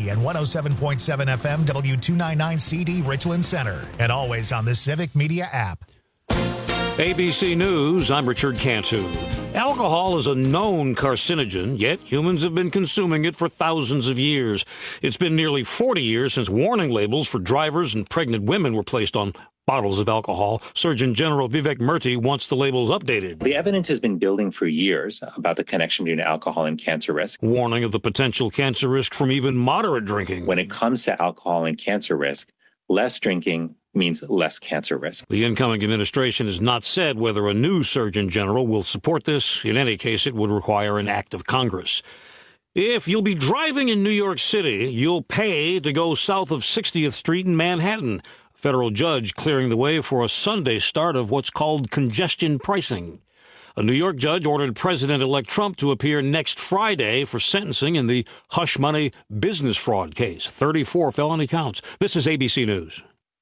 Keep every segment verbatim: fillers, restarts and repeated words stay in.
D and one oh seven point seven F M W two ninety-nine C D Richland Center. And always on the Civic Media app. A B C News, I'm Richard Cantu. Alcohol is a known carcinogen, yet humans have been consuming it for thousands of years. It's been nearly forty years since warning labels for drivers and pregnant women were placed on bottles of alcohol. Surgeon General Vivek Murthy wants the labels updated. The evidence has been building for years about the connection between alcohol and cancer risk. Warning of the potential cancer risk from even moderate drinking. When it comes to alcohol and cancer risk, less drinking means less cancer risk. The incoming administration has not said whether a new Surgeon General will support this. In any case, it would require an act of Congress. If you'll be driving in New York City, you'll pay to go south of sixtieth Street in Manhattan. A federal judge clearing the way for a Sunday start of what's called congestion pricing. A New York judge ordered President-elect Trump to appear next Friday for sentencing in the hush money business fraud case. thirty-four felony counts. This is A B C News.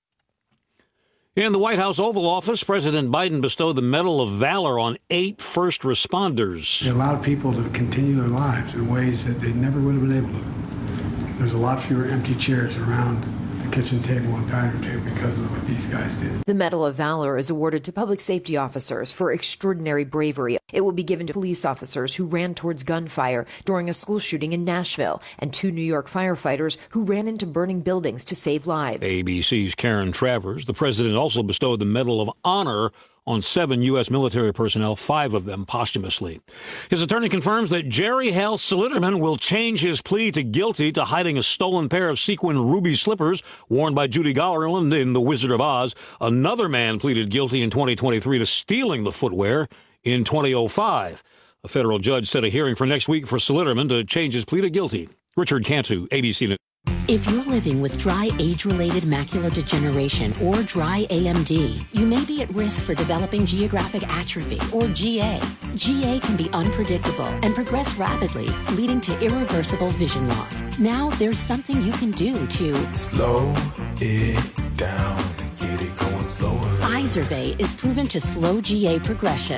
In the White House Oval Office, President Biden bestowed the Medal of Valor on eight first responders. They allowed people to continue their lives in ways that they never would have been able to. There's a lot fewer empty chairs around the kitchen table and dining table because of what these guys did. The Medal of Valor is awarded to public safety officers for extraordinary bravery. It will be given to police officers who ran towards gunfire during a school shooting in Nashville and two New York firefighters who ran into burning buildings to save lives. A B C's Karen Travers. The president also bestowed the Medal of Honor on seven U S military personnel, five of them posthumously. His attorney confirms that Jerry Hale Slyterman will change his plea to guilty to hiding a stolen pair of sequin ruby slippers worn by Judy Garland in The Wizard of Oz. Another man pleaded guilty in twenty twenty-three to stealing the footwear in twenty oh five. A federal judge set a hearing for next week for Slyterman to change his plea to guilty. Richard Cantu, A B C News. If you're living with dry age-related macular degeneration or dry A M D, you may be at risk for developing geographic atrophy or G A. G A can be unpredictable and progress rapidly, leading to irreversible vision loss. Now there's something you can do to slow it down and get it going slower. Izervay is proven to slow G A progression.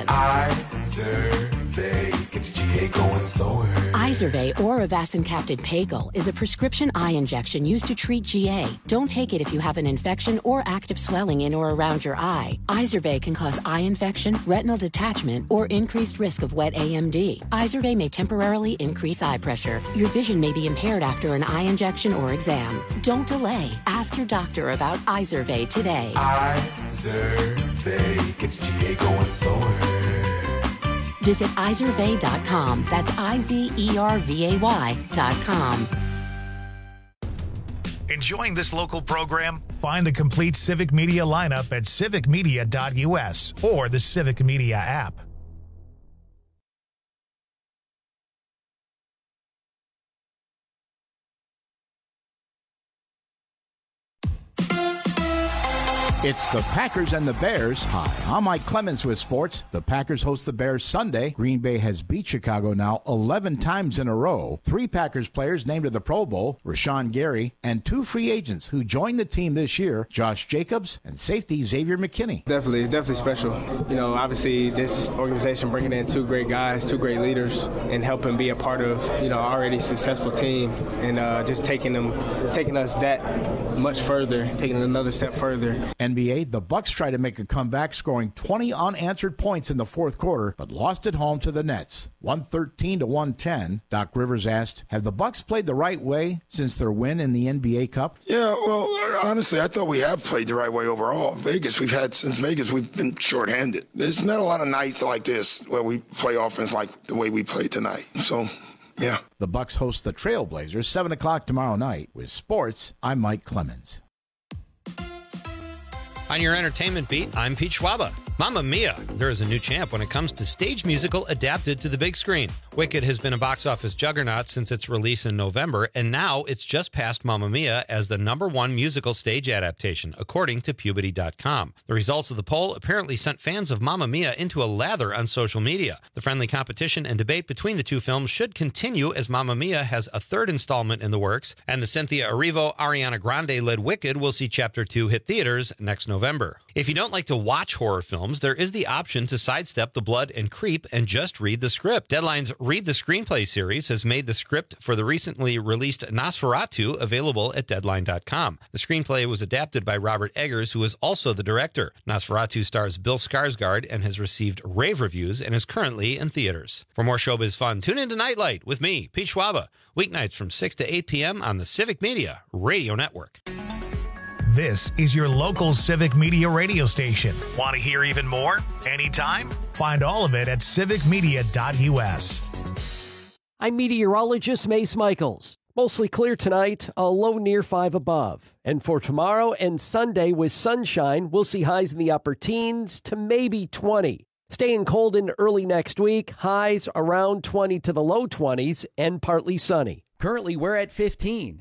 Izervay gets G A going slower. Izervay or avacincaptad pagel is a prescription eye injection used to treat G A. Don't take it if you have an infection or active swelling in or around your eye. Izervay can cause eye infection, retinal detachment, or increased risk of wet A M D. Izervay may temporarily increase eye pressure. Your vision may be impaired after an eye injection or exam. Don't delay. Ask your doctor about Izervay today. Izervay gets G A going slower. Visit Izervay dot com. That's I Z E R V A Y dot com. Enjoying this local program? Find the complete Civic Media lineup at civic media dot U S or the Civic Media app. It's the Packers and the Bears. Hi, I'm Mike Clemens with sports. The Packers host the Bears Sunday. Green Bay has beat Chicago now eleven times in a row. Three Packers players named to the Pro Bowl, Rashawn Gary, and two free agents who joined the team this year, Josh Jacobs and safety Xavier McKinney. Definitely, definitely special. You know, obviously this organization bringing in two great guys, two great leaders, and helping be a part of, you know, already successful team, and uh, just taking them, taking us that much further, taking another step further. N B A, the Bucks tried to make a comeback, scoring twenty unanswered points in the fourth quarter, but lost at home to the Nets, one thirteen to one ten. Doc Rivers asked, have the Bucks played the right way since their win in the N B A Cup? Yeah, well, honestly, I thought we have played the right way overall. Vegas, we've had, since Vegas, we've been shorthanded. There's not a lot of nights like this where we play offense like the way we played tonight. So, yeah. The Bucks host the Trailblazers, seven o'clock tomorrow night. With sports, I'm Mike Clemens. On your entertainment beat, I'm Pete Schwaba. Mamma Mia! There is a new champ when it comes to stage musical adapted to the big screen. Wicked has been a box office juggernaut since its release in November, and now it's just passed Mamma Mia as the number one musical stage adaptation, according to Puberty dot com. The results of the poll apparently sent fans of Mamma Mia into a lather on social media. The friendly competition and debate between the two films should continue as Mamma Mia has a third installment in the works, and the Cynthia Erivo, Ariana Grande-led Wicked will see Chapter two hit theaters next November. If you don't like to watch horror films, films, there is the option to sidestep the blood and creep and just read the script. Deadline's Read the Screenplay series has made the script for the recently released Nosferatu available at Deadline dot com. The screenplay was adapted by Robert Eggers, who is also the director. Nosferatu stars Bill Skarsgård and has received rave reviews and is currently in theaters. For more showbiz fun, tune in to Nightlight with me, Pete Schwaba, weeknights from six to eight p.m. on the Civic Media Radio Network. This is your local Civic Media radio station. Want to hear even more? Anytime? Find all of it at civic media dot u s. I'm meteorologist Mace Michaels. Mostly clear tonight, a low near five above. And for tomorrow and Sunday with sunshine, we'll see highs in the upper teens to maybe twenty. Staying cold into early next week, highs around twenty to the low twenties and partly sunny. Currently, we're at fifteen.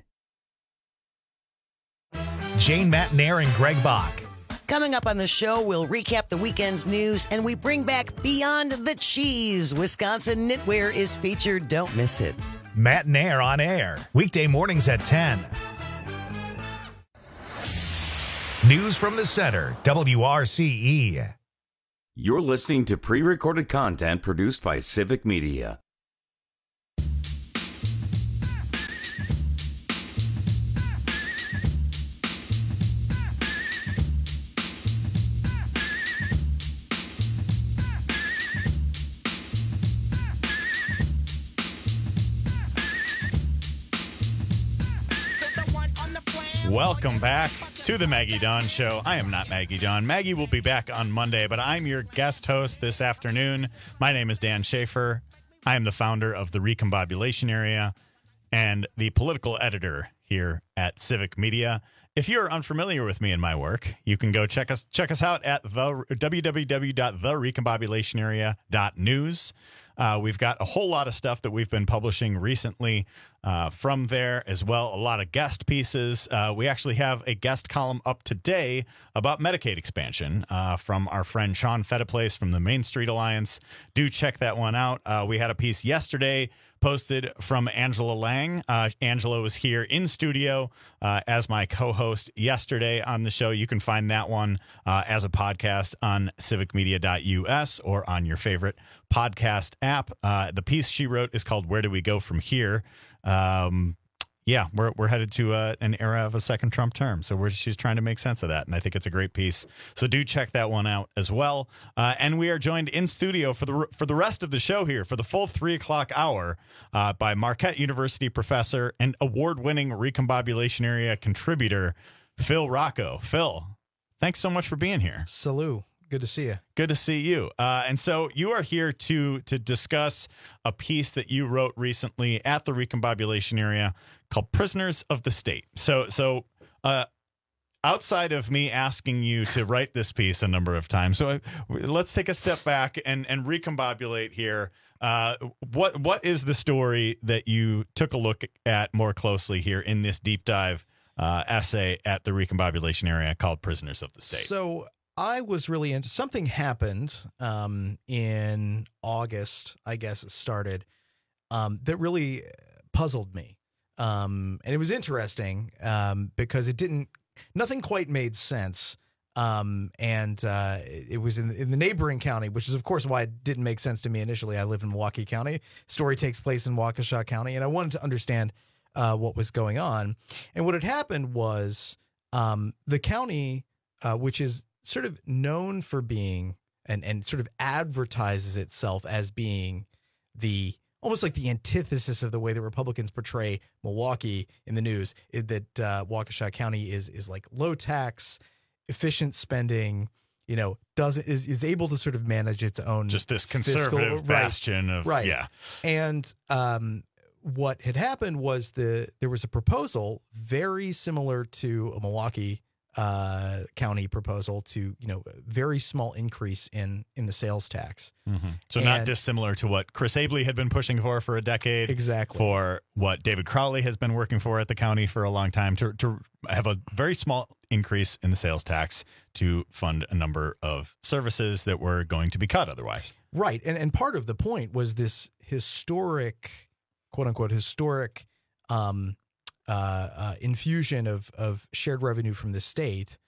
Jane Matnair and Greg Bach. Coming up on the show, we'll recap the weekend's news and we bring back Beyond the Cheese. Wisconsin Knitwear is featured. Don't miss it. Matnair on air, weekday mornings at ten. News from the center, W R C E. You're listening to pre-recorded content produced by Civic Media. Welcome back to the Maggie Dawn Show. I am not Maggie Dawn. Maggie will be back on Monday, but I'm your guest host this afternoon. My name is Dan Schaefer. I am the founder of the Recombobulation Area and the political editor here at Civic Media. If you're unfamiliar with me and my work, you can go check us check us out at the w w w dot the recombobulation area dot news. Uh, we've got a whole lot of stuff that we've been publishing recently uh, from there as well. A lot of guest pieces. Uh, we actually have a guest column up today about Medicaid expansion uh, from our friend Sean Fediplace from the Main Street Alliance. Do check that one out. Uh, we had a piece yesterday posted from Angela Lang. Uh, Angela was here in studio uh, as my co-host yesterday on the show. You can find that one uh, as a podcast on civic media dot u s or on your favorite podcast app. Uh, the piece she wrote is called Where Do We Go From Here? Um, yeah, we're we're headed to uh, an era of a second Trump term. So we're, she's trying to make sense of that. And I think it's a great piece. So do check that one out as well. Uh, and we are joined in studio for the for the rest of the show here, for the full three o'clock hour, uh, by Marquette University professor and award-winning Recombobulation Area contributor, Phil Rocco. Phil, thanks so much for being here. Salute. Good to see you. Good to see you. Uh, and so you are here to to discuss a piece that you wrote recently at the Recombobulation Area called Prisoners of the State. So so uh, outside of me asking you to write this piece a number of times, so let's take a step back and, and recombobulate here. Uh, what what is the story that you took a look at more closely here in this deep dive uh, essay at the Recombobulation Area called Prisoners of the State? So I was really into something happened um, in August, I guess it started, um, that really puzzled me. Um, and it was interesting um, because it didn't, nothing quite made sense. Um, and uh, it was in, in the neighboring county, which is, of course, why it didn't make sense to me initially. I live in Milwaukee County. Story takes place in Waukesha County, and I wanted to understand uh, what was going on. And what had happened was um, the county, uh, which is sort of known for being and, and sort of advertises itself as being the almost like the antithesis of the way the Republicans portray Milwaukee in the news, is that uh, Waukesha County is is like low tax, efficient spending, you know, does is is able to sort of manage its own just this conservative fiscal, bastion right, of right. yeah. And um, what had happened was the there was a proposal very similar to a Milwaukee Uh, county proposal to, you know, a very small increase in in the sales tax. Mm-hmm. So and, not dissimilar to what Chris Abley had been pushing for for a decade. Exactly. For what David Crowley has been working for at the county for a long time, to, to have a very small increase in the sales tax to fund a number of services that were going to be cut otherwise. Right. And, and part of the point was this historic, quote unquote, historic um Uh, uh, infusion of of shared revenue from the state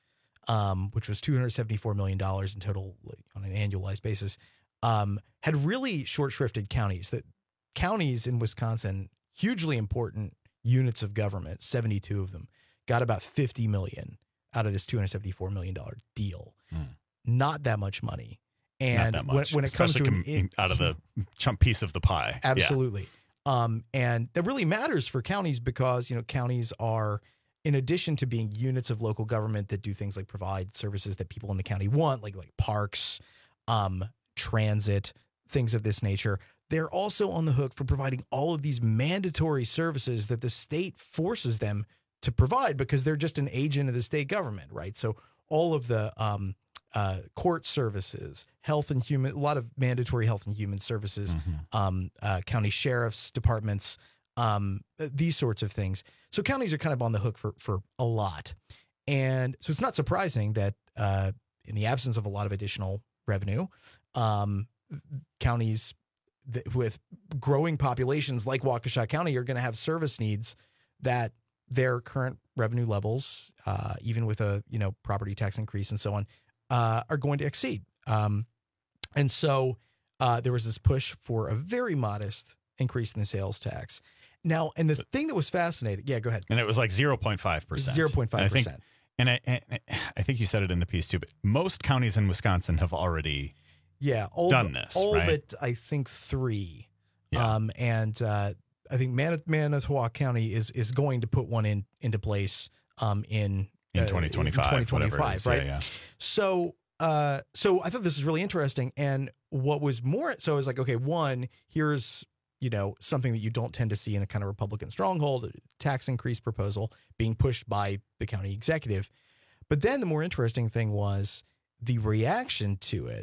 um, which was two hundred seventy-four million dollars in total on an annualized basis, um, had really short-shrifted counties. That counties in Wisconsin, hugely important units of government, seventy-two of them, got about fifty million dollars out of this two hundred seventy-four million dollars deal. Mm. Not that much money. And Not that much, when, when it comes to com- an, out of the chunk piece of the pie. Absolutely. Yeah. Um, and that really matters for counties because, you know, counties are, in addition to being units of local government that do things like provide services that people in the county want, like like parks, um, transit, things of this nature, they're also on the hook for providing all of these mandatory services that the state forces them to provide because they're just an agent of the state government, right? So all of the um, uh, court services, health and human, a lot of mandatory health and human services, mm-hmm. um, uh, county sheriff's departments, um, these sorts of things. So counties are kind of on the hook for for a lot. And so it's not surprising that uh, in the absence of a lot of additional revenue, um, counties that, with growing populations like Waukesha County are going to have service needs that their current revenue levels, uh, even with a you know property tax increase and so on, uh, are going to exceed. Um, and so uh, there was this push for a very modest increase in the sales tax. Now, and the thing that was fascinating, yeah, go ahead. And it was like zero point five percent. zero point five percent. And I, and I think you said it in the piece too, but most counties in Wisconsin have already yeah, all, done this, all right? but I think three. Yeah. Um, and uh, I think Man- Manitowoc County is is going to put one in into place um, in in uh, twenty twenty-five, in twenty twenty-five, right? Yeah, yeah. So, uh, so I thought this was really interesting. And what was more, so I was like, okay, one, here's you know something that you don't tend to see in a kind of Republican stronghold, a tax increase proposal being pushed by the county executive. But then the more interesting thing was the reaction to it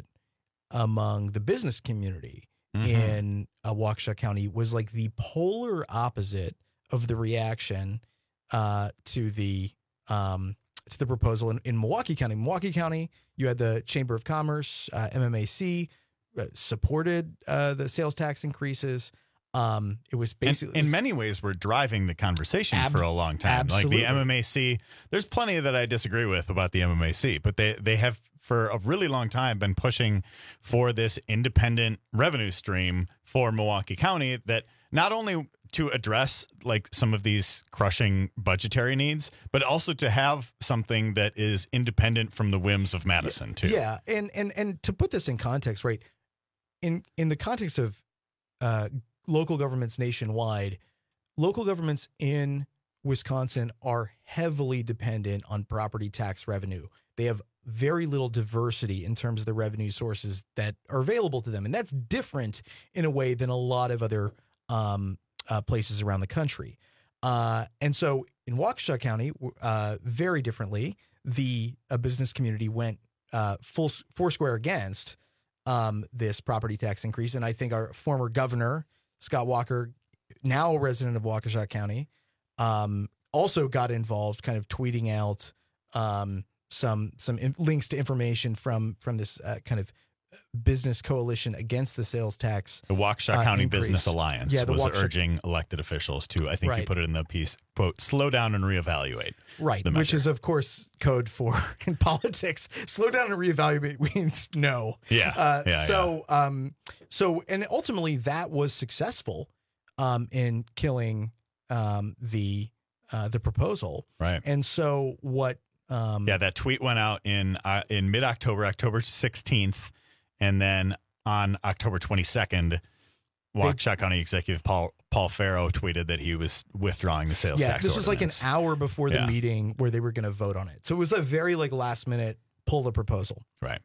among the business community. Mm-hmm. in uh, Waukesha County was like the polar opposite of the reaction uh, to the um, to the proposal in, in Milwaukee County. Milwaukee County, you had the Chamber of Commerce, uh, M M A C, uh, supported uh, the sales tax increases. Um, it was basically in, in many ways we're driving the conversation ab- for a long time. Absolutely. Like the M M A C, there's plenty that I disagree with about the M M A C, but they they have for a really long time been pushing for this independent revenue stream for Milwaukee County that not only to address like some of these crushing budgetary needs, but also to have something that is independent from the whims of Madison too. Yeah. And, and, and to put this in context, right, in, in the context of uh, local governments nationwide, local governments in Wisconsin are heavily dependent on property tax revenue. They have very little diversity in terms of the revenue sources that are available to them. And that's different in a way than a lot of other um, uh, places around the country. Uh, and so in Waukesha County, uh, very differently, the uh, business community went uh, full foursquare against um, this property tax increase. And I think our former governor, Scott Walker, now a resident of Waukesha County, um, also got involved, kind of tweeting out um, some some in- links to information from from this uh, kind of business coalition against the sales tax. The Waukesha uh, County increase. Business Alliance yeah, the was Waukesha- urging elected officials to, I think right. you put it in the piece, quote, slow down and reevaluate. Right, which is, of course, code for in politics. Slow down and reevaluate means no. Yeah. Uh, yeah so, yeah. um, so, and ultimately that was successful um, in killing um, the uh, the proposal. Right. And so what? Um, yeah, that tweet went out in uh, in mid October, October sixteenth, and then on October twenty-second, Waukesha County Executive Paul Paul Farrow tweeted that he was withdrawing the sales yeah, tax. Yeah, this was like an hour before the yeah. meeting where they were going to vote on it. So it was a very like last minute pull the proposal. Right.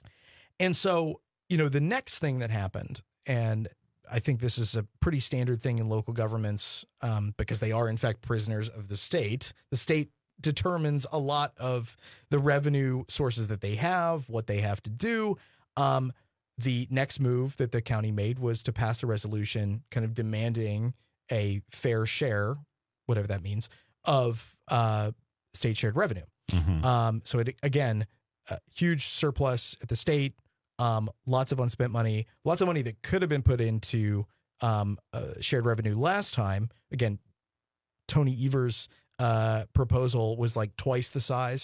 And so, you know, the next thing that happened, and I think this is a pretty standard thing in local governments um, because they are in fact prisoners of the state. The state determines a lot of the revenue sources that they have, what they have to do. Um, the next move that the county made was to pass a resolution kind of demanding a fair share, whatever that means, of uh, state shared revenue. Mm-hmm. Um, so it, again, a huge surplus at the state, um, lots of unspent money, lots of money that could have been put into um, uh, shared revenue last time. Again, Tony Evers' uh, proposal was like twice the size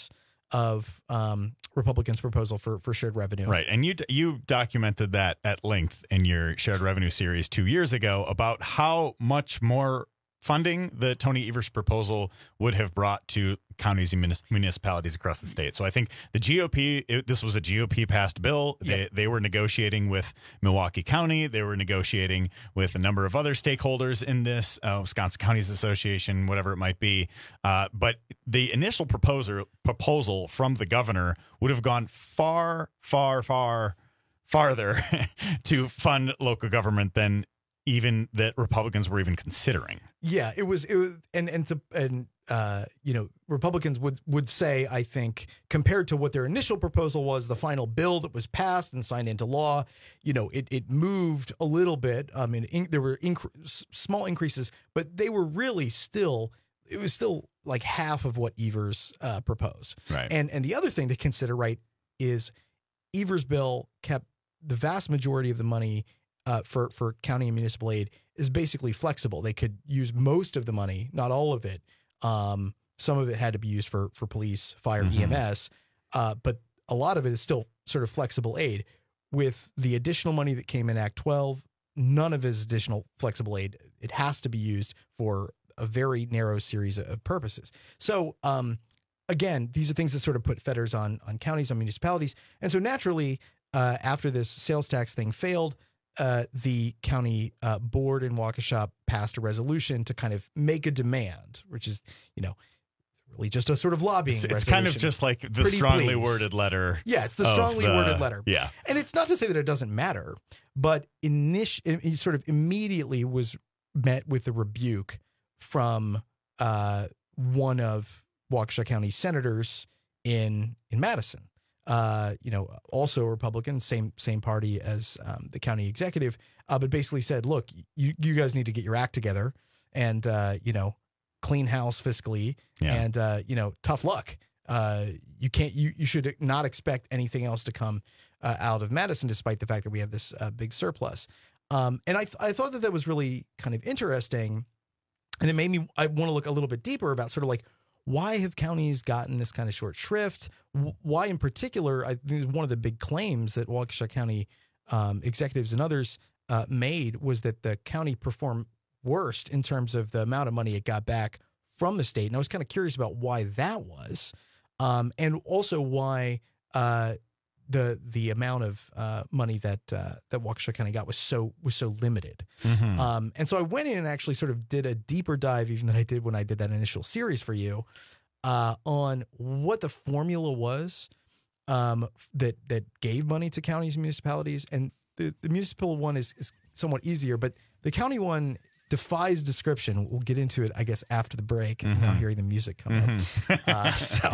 of um, Republicans' proposal for, for shared revenue. Right. And you you documented that at length in your shared revenue series two years ago about how much more funding the Tony Evers proposal would have brought to counties and munis- municipalities across the state. So I think the G O P, it, this was a G O P passed bill. They, yep. they were negotiating with Milwaukee County. They were negotiating with a number of other stakeholders in this, uh, Wisconsin Counties Association, whatever it might be. Uh, but the initial proposer, proposal from the governor would have gone far, far, far, farther to fund local government than even that Republicans were even considering. Yeah, it was, it was, and, and to, and, uh, you know, Republicans would, would say, I think, compared to what their initial proposal was, the final bill that was passed and signed into law, you know, it, it moved a little bit. I mean, in, there were inc- small increases, but they were really still, it was still like half of what Evers uh, proposed. Right. And, and the other thing to consider, right, is Evers' bill kept the vast majority of the money Uh, for, for county and municipal aid is basically flexible. They could use most of the money, not all of it. Um, some of it had to be used for, for police, fire, mm-hmm. E M S, uh, but a lot of it is still sort of flexible aid. With the additional money that came in Act twelve, none of it is additional flexible aid. It has to be used for a very narrow series of purposes. So, um, again, these are things that sort of put fetters on, on counties, on municipalities. And so naturally, uh, after this sales tax thing failed, Uh, the county uh, board in Waukesha passed a resolution to kind of make a demand, which is, you know, really just a sort of lobbying it's, resolution. It's kind of just like the Pretty strongly please. worded letter. Yeah, it's the strongly the, worded letter. Yeah. And it's not to say that it doesn't matter, but init- it sort of immediately was met with a rebuke from uh, one of Waukesha County senators in in Madison. Uh, you know, also a Republican, same same party as um, the county executive, uh, but basically said, look, you, you guys need to get your act together and, uh, you know, clean house fiscally yeah. and, uh, you know, tough luck. Uh, you can't, you, you should not expect anything else to come uh, out of Madison, despite the fact that we have this uh, big surplus. Um, and I, th- I thought that that was really kind of interesting. And it made me, I want to look a little bit deeper about sort of like, why have counties gotten this kind of short shrift? Why, in particular, I think one of the big claims that Waukesha County um, executives and others uh, made was that the county performed worst in terms of the amount of money it got back from the state. And I was kind of curious about why that was, um, and also why uh, the the amount of uh, money that uh, that Waukesha County got was so was so limited. Mm-hmm. Um, and so I went in and actually sort of did a deeper dive, even than I did when I did that initial series for you, uh, on what the formula was um, that that gave money to counties and municipalities. And the, the municipal one is, is somewhat easier, but the county one defies description. We'll get into it, I guess, after the break. Mm-hmm. Now hearing the music come mm-hmm. up. Uh, so.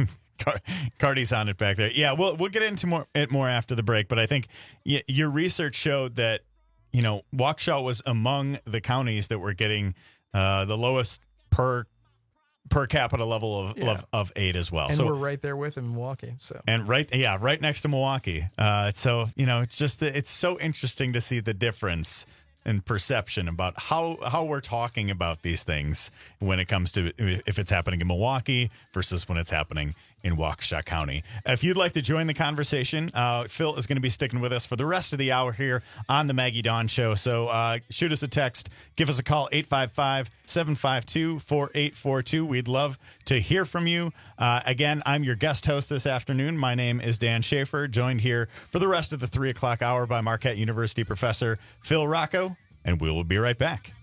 Cardi's on it back there. Yeah, we'll we'll get into more it more after the break. But I think y- your research showed that, you know, Waukesha was among the counties that were getting uh, the lowest per per capita level of yeah. of, of aid as well. And so we're right there with in Milwaukee. So and right, yeah, right next to Milwaukee. Uh, so you know, it's just it's so interesting to see the difference and perception about how how we're talking about these things when it comes to if it's happening in Milwaukee versus when it's happening in Waukesha County. If you'd like to join the conversation, uh, Phil is going to be sticking with us for the rest of the hour here on the Maggie Dawn Show. So uh, shoot us a text, give us a call, eight five five, seven five two, four eight four two. We'd love to hear from you. Uh, again, I'm your guest host this afternoon. My name is Dan Schaefer, joined here for the rest of the three o'clock hour by Marquette University professor Phil Rocco, and we will be right back.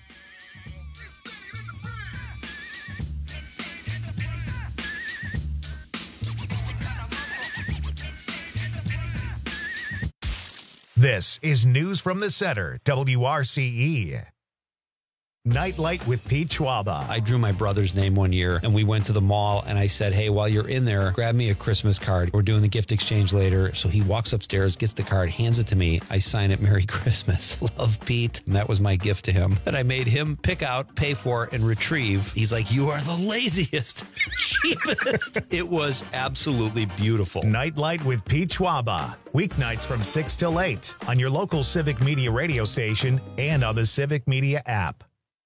This is News from the Center, W R C E. Nightlight with Pete Schwaba. I drew my brother's name one year, and we went to the mall, and I said, hey, while you're in there, grab me a Christmas card. We're doing the gift exchange later. So he walks upstairs, gets the card, hands it to me. I sign it, Merry Christmas. Love, Pete. And that was my gift to him that I made him pick out, pay for, and retrieve. He's like, you are the laziest, cheapest. It was absolutely beautiful. Nightlight with Pete Schwaba. Weeknights from six till eight on your local Civic Media radio station and on the Civic Media app.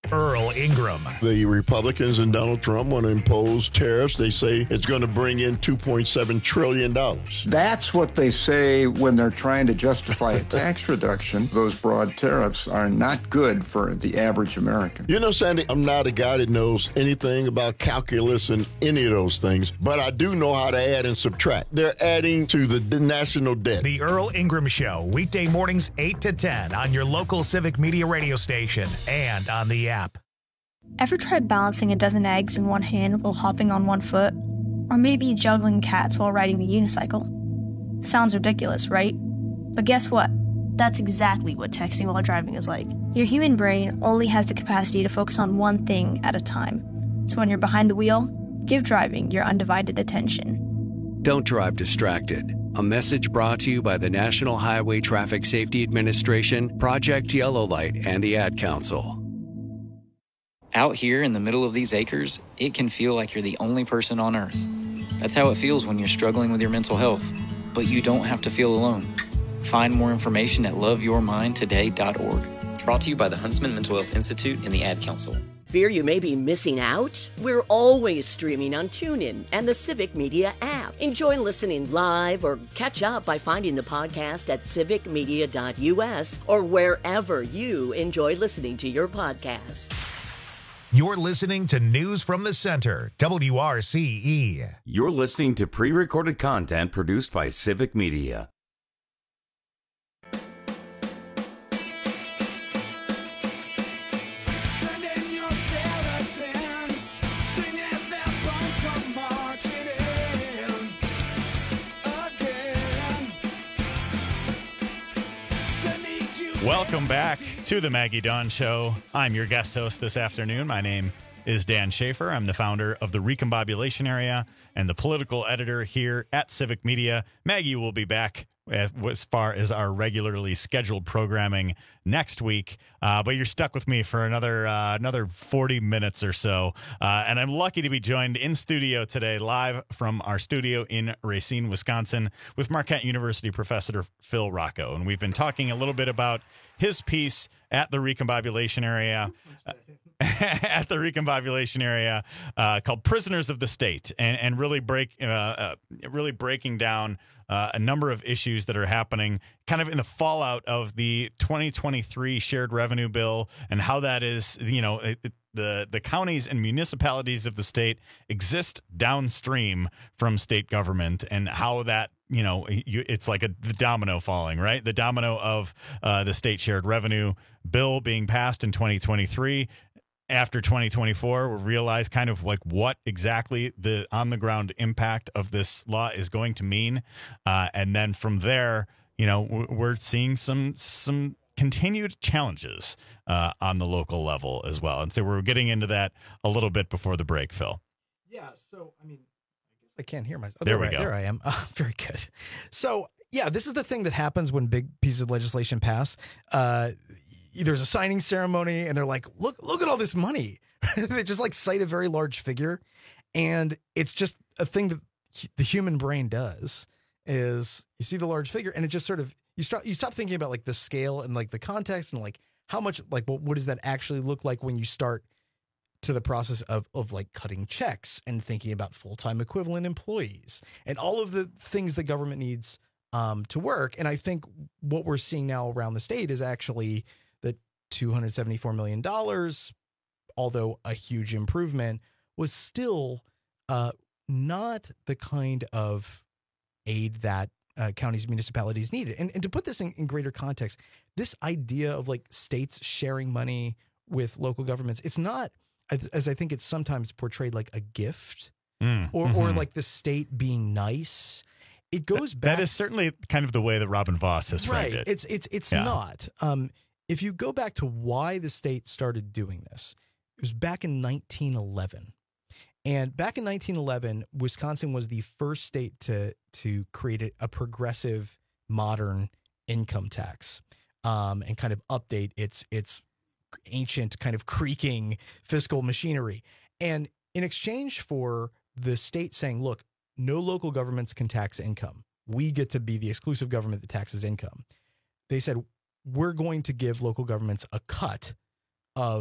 Earl Ingram. The Republicans and Donald Trump want to impose tariffs. They say it's going to bring in two point seven trillion dollars. That's what they say when they're trying to justify a tax reduction. Those broad tariffs are not good for the average American. You know, Sandy, I'm not a guy that knows anything about calculus and any of those things, but I do know how to add and subtract. They're adding to the national debt. The Earl Ingram Show, weekday mornings eight to ten on your local Civic Media radio station and on the app. Ever tried balancing a dozen eggs in one hand while hopping on one foot? Or maybe juggling cats while riding the unicycle? Sounds ridiculous, right? But guess what? That's exactly what texting while driving is like. Your human brain only has the capacity to focus on one thing at a time. So when you're behind the wheel, give driving your undivided attention. Don't drive distracted. A message brought to you by the National Highway Traffic Safety Administration, Project Yellow Light, and the Ad Council. Out here in the middle of these acres, it can feel like you're the only person on Earth. That's how it feels when you're struggling with your mental health. But you don't have to feel alone. Find more information at love your mind today dot org. Brought to you by the Huntsman Mental Health Institute and the Ad Council. Fear you may be missing out? We're always streaming on TuneIn and the Civic Media app. Enjoy listening live or catch up by finding the podcast at civic media dot u s or wherever you enjoy listening to your podcasts. You're listening to News from the Center, W R C E. You're listening to pre-recorded content produced by Civic Media. Welcome back to the Maggie Dawn Show. I'm your guest host this afternoon. My name is Dan Schaefer. I'm the founder of the Recombobulation Area and the political editor here at Civic Media. Maggie will be back as far as our regularly scheduled programming next week, uh, but you're stuck with me for another uh, another forty minutes or so, uh, and I'm lucky to be joined in studio today, live from our studio in Racine, Wisconsin, with Marquette University professor Phil Rocco, and we've been talking a little bit about his piece at the Recombobulation Area. Uh, at the Recombobulation Area uh, called Prisoners of the State, and, and really break uh, uh, really breaking down uh, a number of issues that are happening kind of in the fallout of the twenty twenty-three shared revenue bill, and how that is, you know, it, it, the the counties and municipalities of the state exist downstream from state government, and how that, you know, you, it's like a the domino falling, right? The domino of uh, the state shared revenue bill being passed in twenty twenty-three. After twenty twenty-four, we'll realize kind of like what exactly the on-the-ground impact of this law is going to mean. Uh, and then from there, you know, we're seeing some some continued challenges uh, on the local level as well. And so we're getting into that a little bit before the break, Phil. Yeah, so, I mean, I guess I can't hear myself. Oh, there, there we I, go. There I am. Oh, very good. So, yeah, this is the thing that happens when big pieces of legislation pass. Uh There's a signing ceremony, and they're like, look, look at all this money. They just like cite a very large figure. And it's just a thing that the human brain does, is you see the large figure, and it just sort of, you start, you stop thinking about like the scale and like the context and like how much, like, what, what does that actually look like when you start to the process of, of like cutting checks and thinking about full-time equivalent employees and all of the things the government needs um, to work. And I think what we're seeing now around the state is actually two hundred seventy-four million dollars, although a huge improvement, was still uh, not the kind of aid that uh, counties, municipalities needed. And, and to put this in, in greater context, this idea of like states sharing money with local governments, it's not, as, as I think it's sometimes portrayed, like a gift mm, or, mm-hmm. or like the state being nice. It goes that, back. That is certainly kind of the way that Robin Voss has framed right. it. It's, it's, it's yeah. not. Um, If you go back to why the state started doing this, it was back in nineteen eleven. And back in nineteen eleven, Wisconsin was the first state to to create a, a progressive, modern income tax um, and kind of update its its ancient kind of creaking fiscal machinery. And in exchange for the state saying, look, no local governments can tax income. We get to be the exclusive government that taxes income. They said, we're going to give local governments a cut of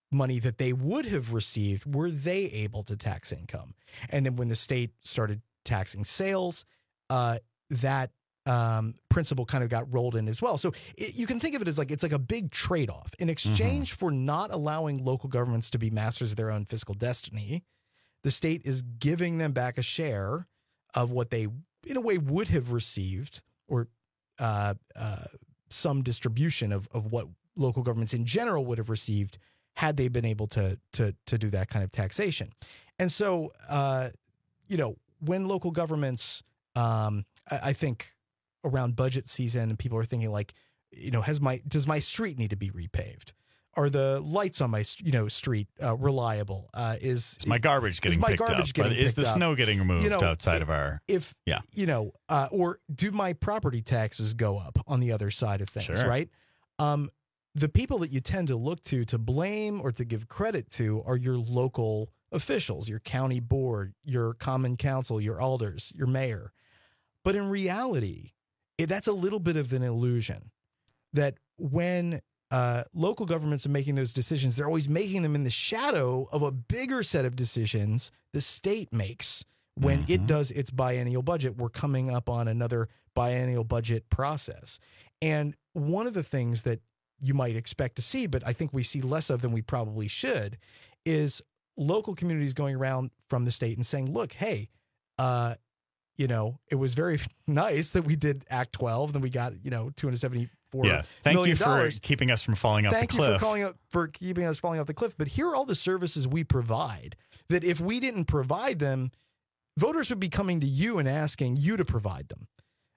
money that they would have received were they able to tax income. And then when the state started taxing sales, uh, that um, principle kind of got rolled in as well. So it, you can think of it as like it's like a big trade-off. In exchange mm-hmm. for not allowing local governments to be masters of their own fiscal destiny, the state is giving them back a share of what they, in a way, would have received, or uh, uh, some distribution of, of what local governments in general would have received had they been able to to to do that kind of taxation. And so, uh, you know, when local governments, um, I, I think around budget season, and people are thinking like, you know, has my does my street need to be repaved? Are the lights on my you know street uh, reliable? Uh, is, is my garbage getting is my picked garbage up? Getting is the picked snow up? getting removed you know, outside if, of our? If yeah, you know, uh, or do my property taxes go up on the other side of things? Sure. Right. Um, the people that you tend to look to to blame or to give credit to are your local officials, your county board, your common council, your alders, your mayor. But in reality, it, that's a little bit of an illusion that when uh, local governments are making those decisions, they're always making them in the shadow of a bigger set of decisions the state makes when mm-hmm. it does its biennial budget. We're coming up on another biennial budget process. And one of the things that you might expect to see, but I think we see less of than we probably should, is local communities going around from the state and saying, look, hey, uh, you know, it was very nice that we did Act twelve, then we got, you know, two hundred seventy-four yeah. Thank million you for dollars. keeping us from falling off Thank the cliff. you for, calling up, for keeping us falling off the cliff. But here are all the services we provide that if we didn't provide them, voters would be coming to you and asking you to provide them.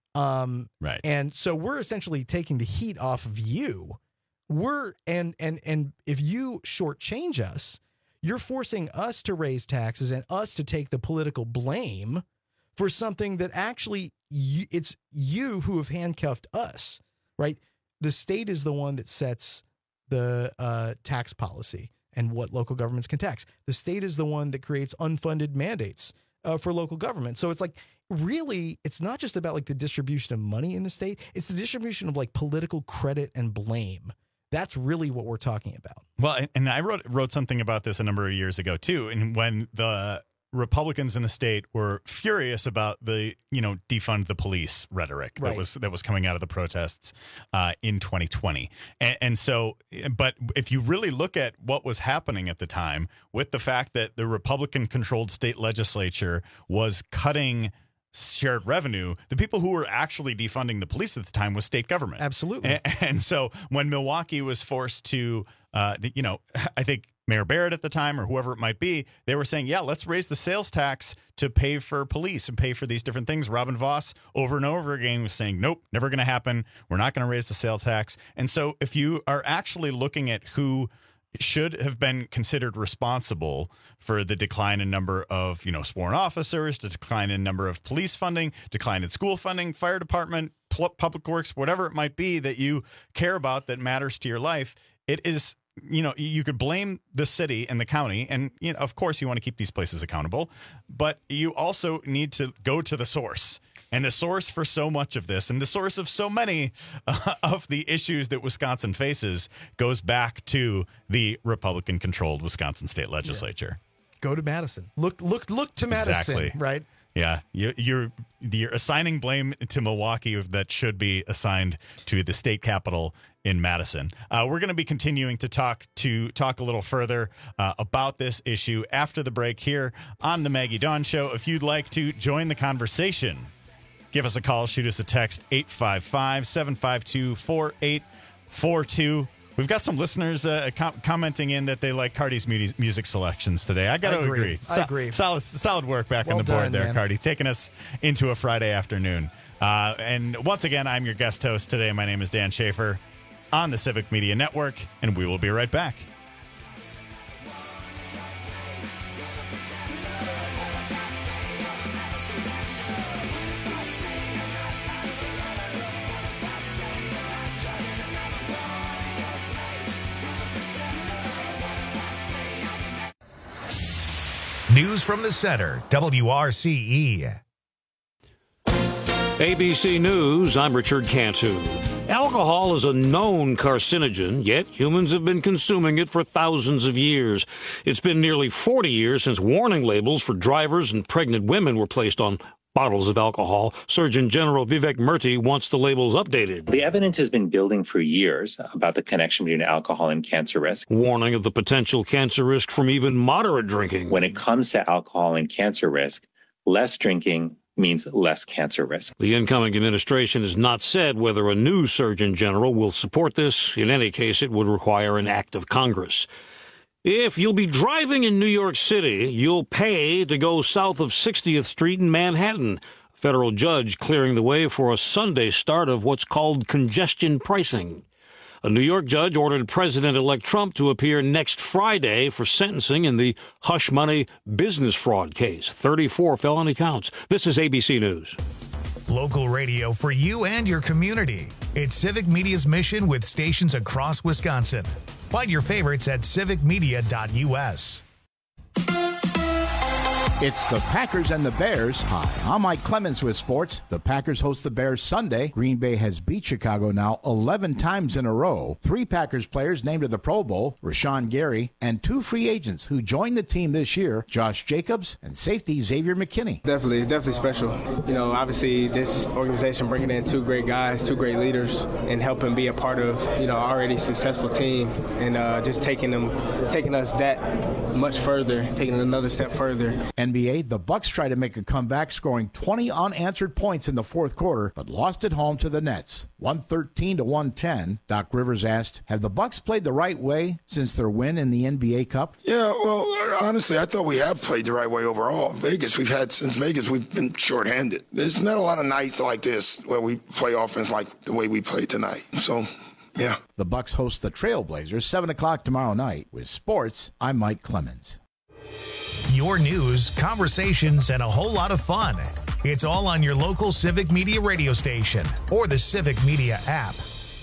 Um, right. And so we're essentially taking the heat off of you. We're and and and if you shortchange us, you're forcing us to raise taxes and us to take the political blame for something that actually you, it's you who have handcuffed us, right? The state is the one that sets the uh, tax policy and what local governments can tax. The state is the one that creates unfunded mandates uh, for local government. So it's like, really, it's not just about like the distribution of money in the state. It's the distribution of like political credit and blame. That's really what we're talking about. Well, and I wrote wrote something about this a number of years ago, too. And when the Republicans in the state were furious about the, you know, defund the police rhetoric right. that was that was coming out of the protests uh, in twenty twenty. And, and so, but if you really look at what was happening at the time with the fact that the Republican-controlled state legislature was cutting shared revenue, the people who were actually defunding the police at the time was state government. Absolutely. And, and so when Milwaukee was forced to, uh, the, you know, I think Mayor Barrett at the time or whoever it might be, they were saying, yeah, let's raise the sales tax to pay for police and pay for these different things. Robin Voss over and over again was saying, nope, never going to happen. We're not going to raise the sales tax. And so if you are actually looking at who should have been considered responsible for the decline in number of, you know, sworn officers, the decline in number of police funding, decline in school funding, fire department, pl- public works, whatever it might be that you care about that matters to your life, it is, you know, you could blame the city and the county. And, you know, of course, you want to keep these places accountable, but you also need to go to the source. And the source for so much of this, and the source of so many uh, of the issues that Wisconsin faces, goes back to the Republican-controlled Wisconsin state legislature. Yeah. Go to Madison. Look, look, look to Madison. Exactly. Right? Yeah, you, you're you're assigning blame to Milwaukee that should be assigned to the state capital in Madison. Uh, we're going to be continuing to talk to talk a little further uh, about this issue after the break here on the Maggie Dawn Show. If you'd like to join the conversation, give us a call, shoot us a text, eight five five, seven five two, four eight four two. We've got some listeners uh, com- commenting in that they like Cardi's mu- music selections today. I got to agree. agree. I So- agree. Solid, solid work back Well on the board done, there, man. Cardi, taking us into a Friday afternoon. Uh, and once again, I'm your guest host today. My name is Dan Schaefer on the Civic Media Network, and we will be right back. News from the Center, W R C E. A B C News, I'm Richard Cantu. Alcohol is a known carcinogen, yet humans have been consuming it for thousands of years. It's been nearly forty years since warning labels for drivers and pregnant women were placed on bottles of alcohol. Surgeon General Vivek Murthy wants the labels updated. The evidence has been building for years about the connection between alcohol and cancer risk. Warning of the potential cancer risk from even moderate drinking. When it comes to alcohol and cancer risk, less drinking means less cancer risk. The incoming administration has not said whether a new Surgeon General will support this. In any case, it would require an act of Congress. If you'll be driving in New York City, you'll pay to go south of sixtieth Street in Manhattan. A federal judge clearing the way for a Sunday start of what's called congestion pricing. A New York judge ordered President-elect Trump to appear next Friday for sentencing in the hush money business fraud case. thirty-four felony counts. This is A B C News. Local radio for you and your community. It's Civic Media's mission with stations across Wisconsin. Find your favorites at civic media dot U S. It's the Packers and the Bears. Hi, I'm Mike Clemens with sports. The Packers host the Bears Sunday. Green Bay has beat Chicago now eleven times in a row. Three Packers players named to the Pro Bowl, Rashawn Gary, and two free agents who joined the team this year, Josh Jacobs and safety Xavier McKinney. Definitely, definitely special. You know, obviously this organization bringing in two great guys, two great leaders, and helping be a part of, you know, already successful team, and uh, just taking them, taking us that much further, taking it another step further. N B A, the Bucks tried to make a comeback, scoring twenty unanswered points in the fourth quarter, but lost at home to the Nets, one thirteen to one ten. Doc Rivers asked, have the Bucks played the right way since their win in the N B A Cup? Yeah, well, honestly, I thought we have played the right way overall. Vegas, we've had, since Vegas, we've been shorthanded. There's not a lot of nights like this where we play offense like the way we played tonight. So, yeah. The Bucks host the Trailblazers, seven o'clock tomorrow night. With sports, I'm Mike Clemens. Your news, conversations, and a whole lot of fun. It's all on your local Civic Media radio station or the Civic Media app.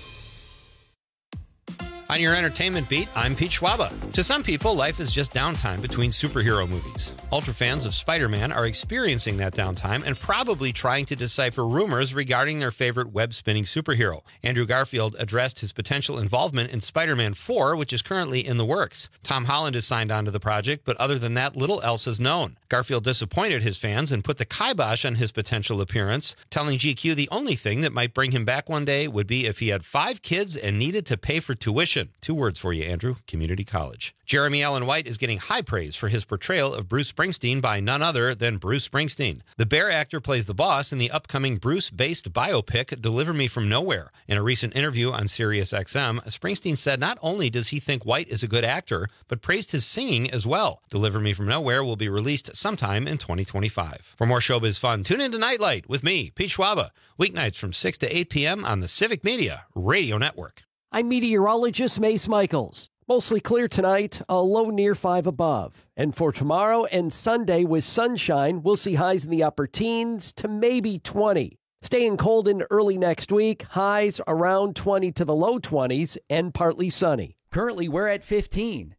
On your entertainment beat, I'm Pete Schwaba. To some people, life is just downtime between superhero movies. Ultra fans of Spider-Man are experiencing that downtime and probably trying to decipher rumors regarding their favorite web-spinning superhero. Andrew Garfield addressed his potential involvement in Spider-Man four, which is currently in the works. Tom Holland is signed on to the project, but other than that, little else is known. Garfield disappointed his fans and put the kibosh on his potential appearance, telling G Q the only thing that might bring him back one day would be if he had five kids and needed to pay for tuition. Two words for you, Andrew: community college. Jeremy Allen White is getting high praise for his portrayal of Bruce Springsteen by none other than Bruce Springsteen. The Bear actor plays the boss in the upcoming Bruce-based biopic Deliver Me From Nowhere. In a recent interview on Sirius X M, Springsteen said not only does he think White is a good actor, but praised his singing as well. Deliver Me From Nowhere will be released sometime in twenty twenty-five. For more showbiz fun, tune in to Nightlight with me, Pete Schwaba, weeknights from six to eight p.m. on the Civic Media Radio Network. I'm meteorologist Mace Michaels. Mostly clear tonight, a low near five above. And for tomorrow and Sunday with sunshine, we'll see highs in the upper teens to maybe twenty. Staying cold into early next week, highs around twenty to the low twenties and partly sunny. Currently, we're at fifteen.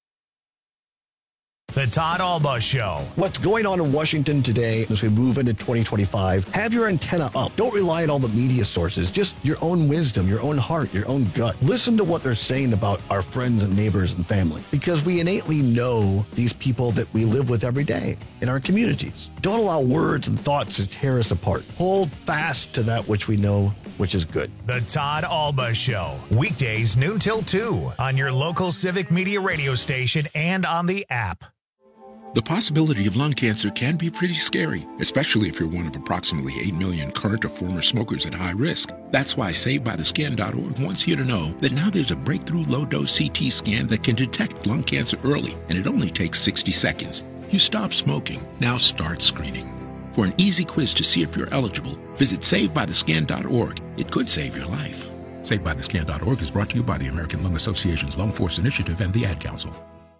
The Todd Alba Show. What's going on in Washington today as we move into twenty twenty-five? Have your antenna up. Don't rely on all the media sources. Just your own wisdom, your own heart, your own gut. Listen to what they're saying about our friends and neighbors and family, because we innately know these people that we live with every day in our communities. Don't allow words and thoughts to tear us apart. Hold fast to that which we know, which is good. The Todd Alba Show. Weekdays noon till two on your local Civic Media radio station and on the app. The possibility of lung cancer can be pretty scary, especially if you're one of approximately eight million current or former smokers at high risk. That's why Saved By The Scan dot org wants you to know that now there's a breakthrough low-dose C T scan that can detect lung cancer early, and it only takes sixty seconds. You stop smoking, now start screening. For an easy quiz to see if you're eligible, visit Saved By The Scan dot org. It could save your life. Saved By The Scan dot org is brought to you by the American Lung Association's Lung Force Initiative and the Ad Council.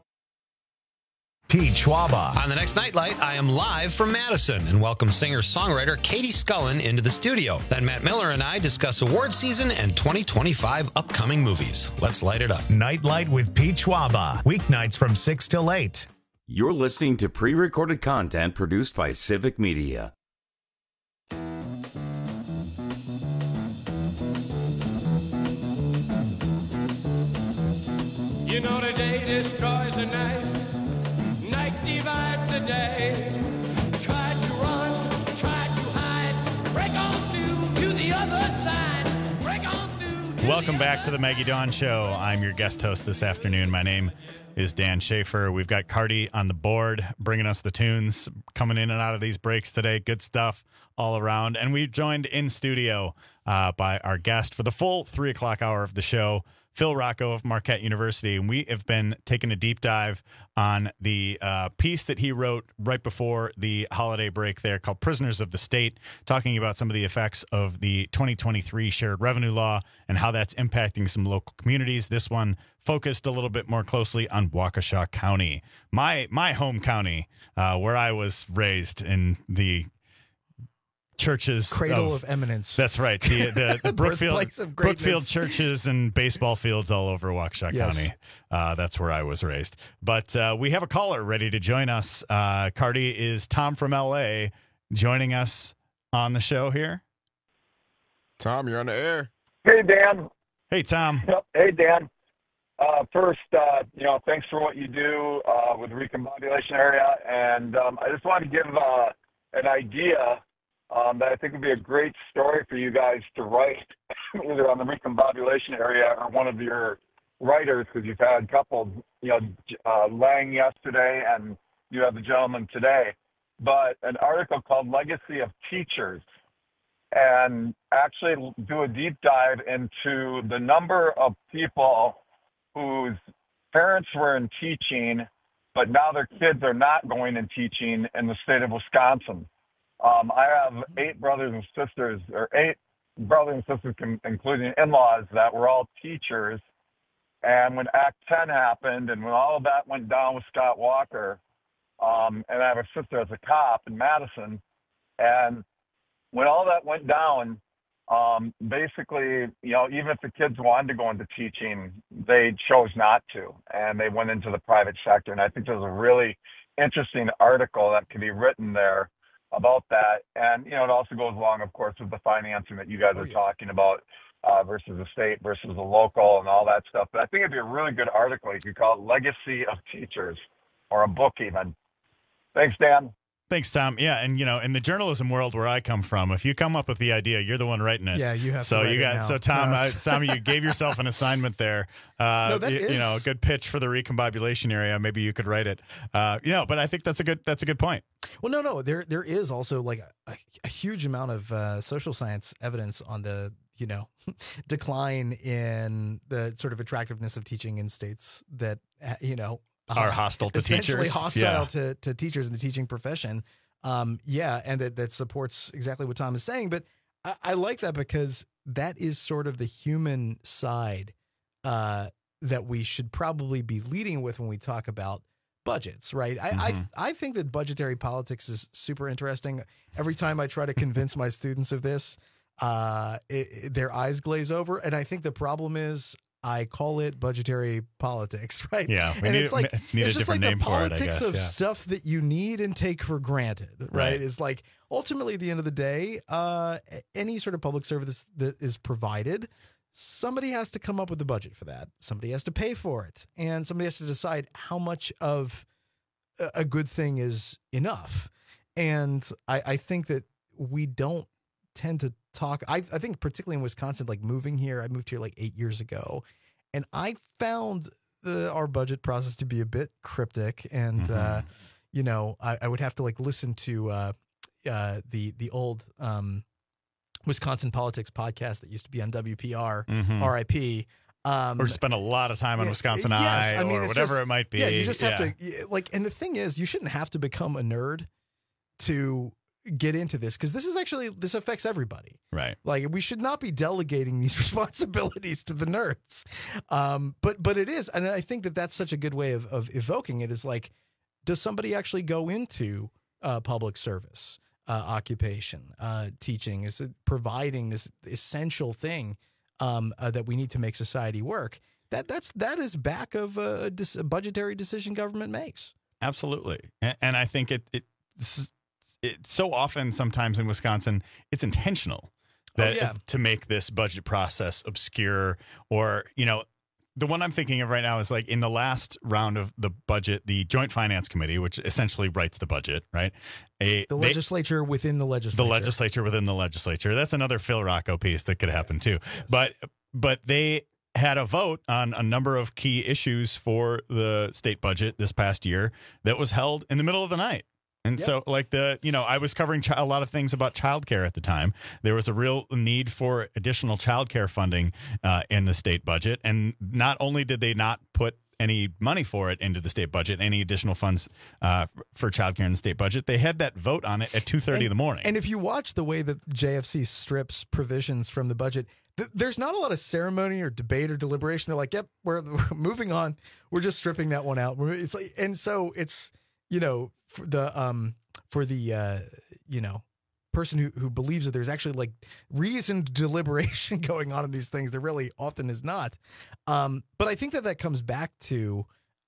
Pete Schwaba. On the next Nightlight, I am live from Madison and welcome singer-songwriter Katie Scullen into the studio. Then Matt Miller and I discuss award season and twenty twenty-five upcoming movies. Let's light it up. Nightlight with Pete Schwaba. Weeknights from six till eight. You're listening to pre-recorded content produced by Civic Media. You know the day destroys the night, night divides the day. Try to run, try to hide, break on through to the other side, break on through to Welcome the back other to the Maggie Dawn Show. I'm your guest host this afternoon. My name is Dan Schaefer. We've got Cardi on the board, bringing us the tunes, coming in and out of these breaks today. Good stuff all around. And we're joined in studio uh, by our guest for the full three o'clock hour of the show, Phil Rocco of Marquette University. And we have been taking a deep dive on the uh, piece that he wrote right before the holiday break there called Prisoners of the State, talking about some of the effects of the twenty twenty-three shared revenue law and how that's impacting some local communities. This one focused a little bit more closely on Waukesha County, my my home county, uh, where I was raised in the churches. Cradle of, of eminence. That's right. The, the, the Brookfield, Birthplace of Brookfield greatness. churches and baseball fields all over Waukesha Yes. County. Uh, that's where I was raised. But uh, we have a caller ready to join us. Uh, Cardi is Tom from L A joining us on the show here. Tom, you're on the air. Hey, Dan. Hey, Tom. Yep. Hey, Dan. Uh, first, uh, you know, thanks for what you do uh, with the recombobulation area. And um, I just want to give uh, an idea um, that I think would be a great story for you guys to write, either on the recombobulation area or one of your writers, because you've had a couple, you know, uh, Lang yesterday and you have the gentleman today. But an article called Legacy of Teachers, and actually do a deep dive into the number of people whose parents were in teaching, but now their kids are not going in teaching in the state of Wisconsin. Um, I have eight brothers and sisters, or eight brothers and sisters, including in-laws, that were all teachers. And when Act ten happened, and when all of that went down with Scott Walker, um, and I have a sister as a cop in Madison, and when all that went down, um, basically, you know, even if the kids wanted to go into teaching, they chose not to, and they went into the private sector. And I think there's a really interesting article that could be written there about that. And, you know, it also goes along, of course, with the financing that you guys are talking about uh, versus the state versus the local and all that stuff. But I think it'd be a really good article. You could call it Legacy of Teachers, or a book even. Thanks, Dan. Thanks, Tom. Yeah, and you know, in the journalism world where I come from, if you come up with the idea, you're the one writing it. Yeah, you have so to write you it got now. so Tom, No, uh, it's- Tom, you gave yourself an assignment there. Uh, No, that you, is- you know, a good pitch for the recombobulation area. Maybe you could write it. Uh, you know, but I think that's a good that's a good point. Well, no, no, there there is also like a, a huge amount of uh, social science evidence on the, you know, decline in the sort of attractiveness of teaching in states that, uh, you know, Are hostile to essentially teachers. hostile Yeah. to, to teachers in the teaching profession. Um, yeah, and that, that supports exactly what Tom is saying. But I, I like that because that is sort of the human side uh, that we should probably be leading with when we talk about budgets, right? I, Mm-hmm. I I think that budgetary politics is super interesting. Every time I try to convince my students of this, uh, it, it- their eyes glaze over. And I think the problem is I call it budgetary politics, right? Yeah, we and need- it's like need a it's just different like name the for it, I politics guess, of yeah. stuff that you need and take for granted, right? Right. Is like ultimately at the end of the day, uh, a- any sort of public service that is provided, somebody has to come up with the budget for that. Somebody has to pay for it, and somebody has to decide how much of a- a good thing is enough. And I, I think that we don't tend to talk. I, I think particularly in Wisconsin, like moving here, I moved here like eight years ago, and I found the, our budget process to be a bit cryptic. And, Mm-hmm. uh, you know, I, I would have to like listen to uh, uh, the, the old um, Wisconsin politics podcast that used to be on W P R, Mhm. R I P. Um, Or spend a lot of time on yeah, Wisconsin yes, Eye, I mean, or it's whatever just- it might be. Yeah, you just have Yeah. to y- like. And the thing is, you shouldn't have to become a nerd to get into this, because this is actually this affects everybody. Right. Like, we should not be delegating these responsibilities to the nerds. Um, but but it is, and I think that that's such a good way of of evoking it. Is like, does somebody actually go into uh, public service, uh, occupation, uh, teaching? Is it providing this essential thing um, uh, that we need to make society work? That that's that is back of a, dis- a budgetary decision government makes. Absolutely. And, and I think it, it, this is- it so often sometimes in Wisconsin, it's intentional that Oh, yeah. to make this budget process obscure, or, you know, the one I'm thinking of right now is like in the last round of the budget, the Joint Finance Committee, which essentially writes the budget, right? A, The they- legislature within the legislature. the legislature within the legislature. That's another Phil Rocco piece that could happen too. But but they had a vote on a number of key issues for the state budget this past year that was held in the middle of the night. And Yep. so, like the, you know, I was covering chi- a lot of things about childcare at the time. There was a real need for additional childcare funding uh, in the state budget. And not only did they not put any money for it into the state budget, any additional funds uh, for childcare in the state budget, they had that vote on it at two thirty in the morning. And if you watch the way that J F C strips provisions from the budget, th- there's not a lot of ceremony or debate or deliberation. They're like, "Yep, we're, we're moving on. We're just stripping that one out." We're- It's like, and so it's, you know, for the um for the uh you know person who who believes that there's actually like reasoned deliberation going on in these things, there really often is not. Um, but I think that that comes back to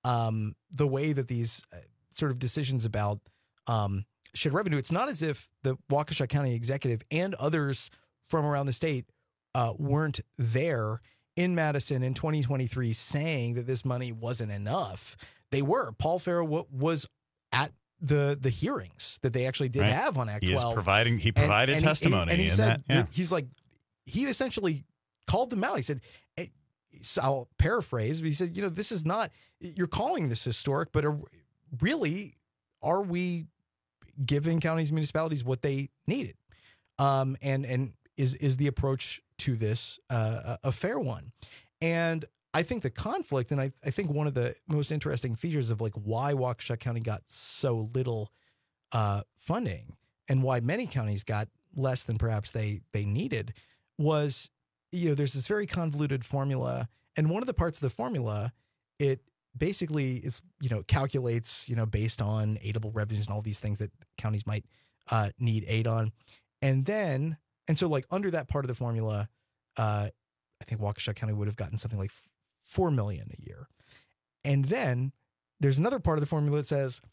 um the way that these uh, sort of decisions about um shared revenue. It's not as if the Waukesha County executive and others from around the state uh, weren't there in Madison in twenty twenty-three saying that this money wasn't enough. They were. Paul Farrow w- was at the the hearings that they actually did Right. have on Act He is twelve. providing- he And- provided and he- testimony and he in said, that, yeah. he's like, he essentially called them out. He said, eh, so I'll paraphrase, but he said, you know, this is not, you're calling this historic, but are, really, are we giving counties, municipalities what they needed? Um, and and is is the approach to this uh, a a fair one? And I think the conflict, and I, I think one of the most interesting features of like why Waukesha County got so little uh, funding and why many counties got less than perhaps they they needed was, you know, there's this very convoluted formula, and one of the parts of the formula, it basically is, you know, calculates, you know, based on aidable revenues and all these things that counties might uh, need aid on. And then, and so like under that part of the formula, uh, I think Waukesha County would have gotten something like four million dollars a year. And then there's another part of the formula that says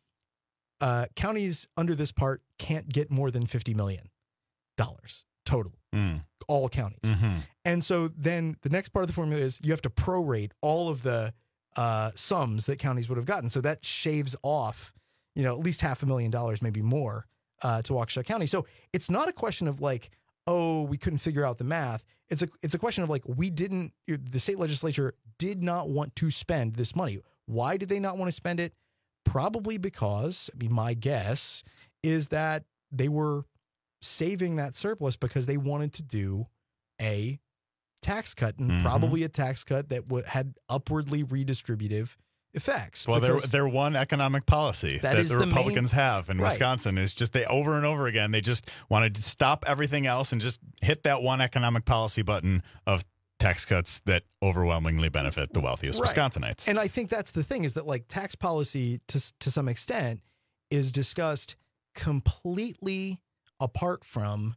uh, counties under this part can't get more than fifty million dollars total, Mm. all counties. Mhm. And so then the next part of the formula is you have to prorate all of the uh, sums that counties would have gotten. So that shaves off, you know, at least half a million dollars, maybe more, uh, to Waukesha County. So it's not a question of like, oh, we couldn't figure out the math. It's a it's a question of like, we didn't, the state legislature did not want to spend this money. Why did they not want to spend it? Probably because, I mean, my guess is that they were saving that surplus because they wanted to do a tax cut, and Mhm. probably a tax cut that w- had upwardly redistributive effects. Well, their because- their one economic policy That that, is the the main- Republicans have in Right. Wisconsin is just they over and over again they just wanted to stop everything else and just hit that one economic policy button of tax cuts that overwhelmingly benefit the wealthiest Right. Wisconsinites. And I think that's the thing, is that like tax policy to s- to some extent is discussed completely apart from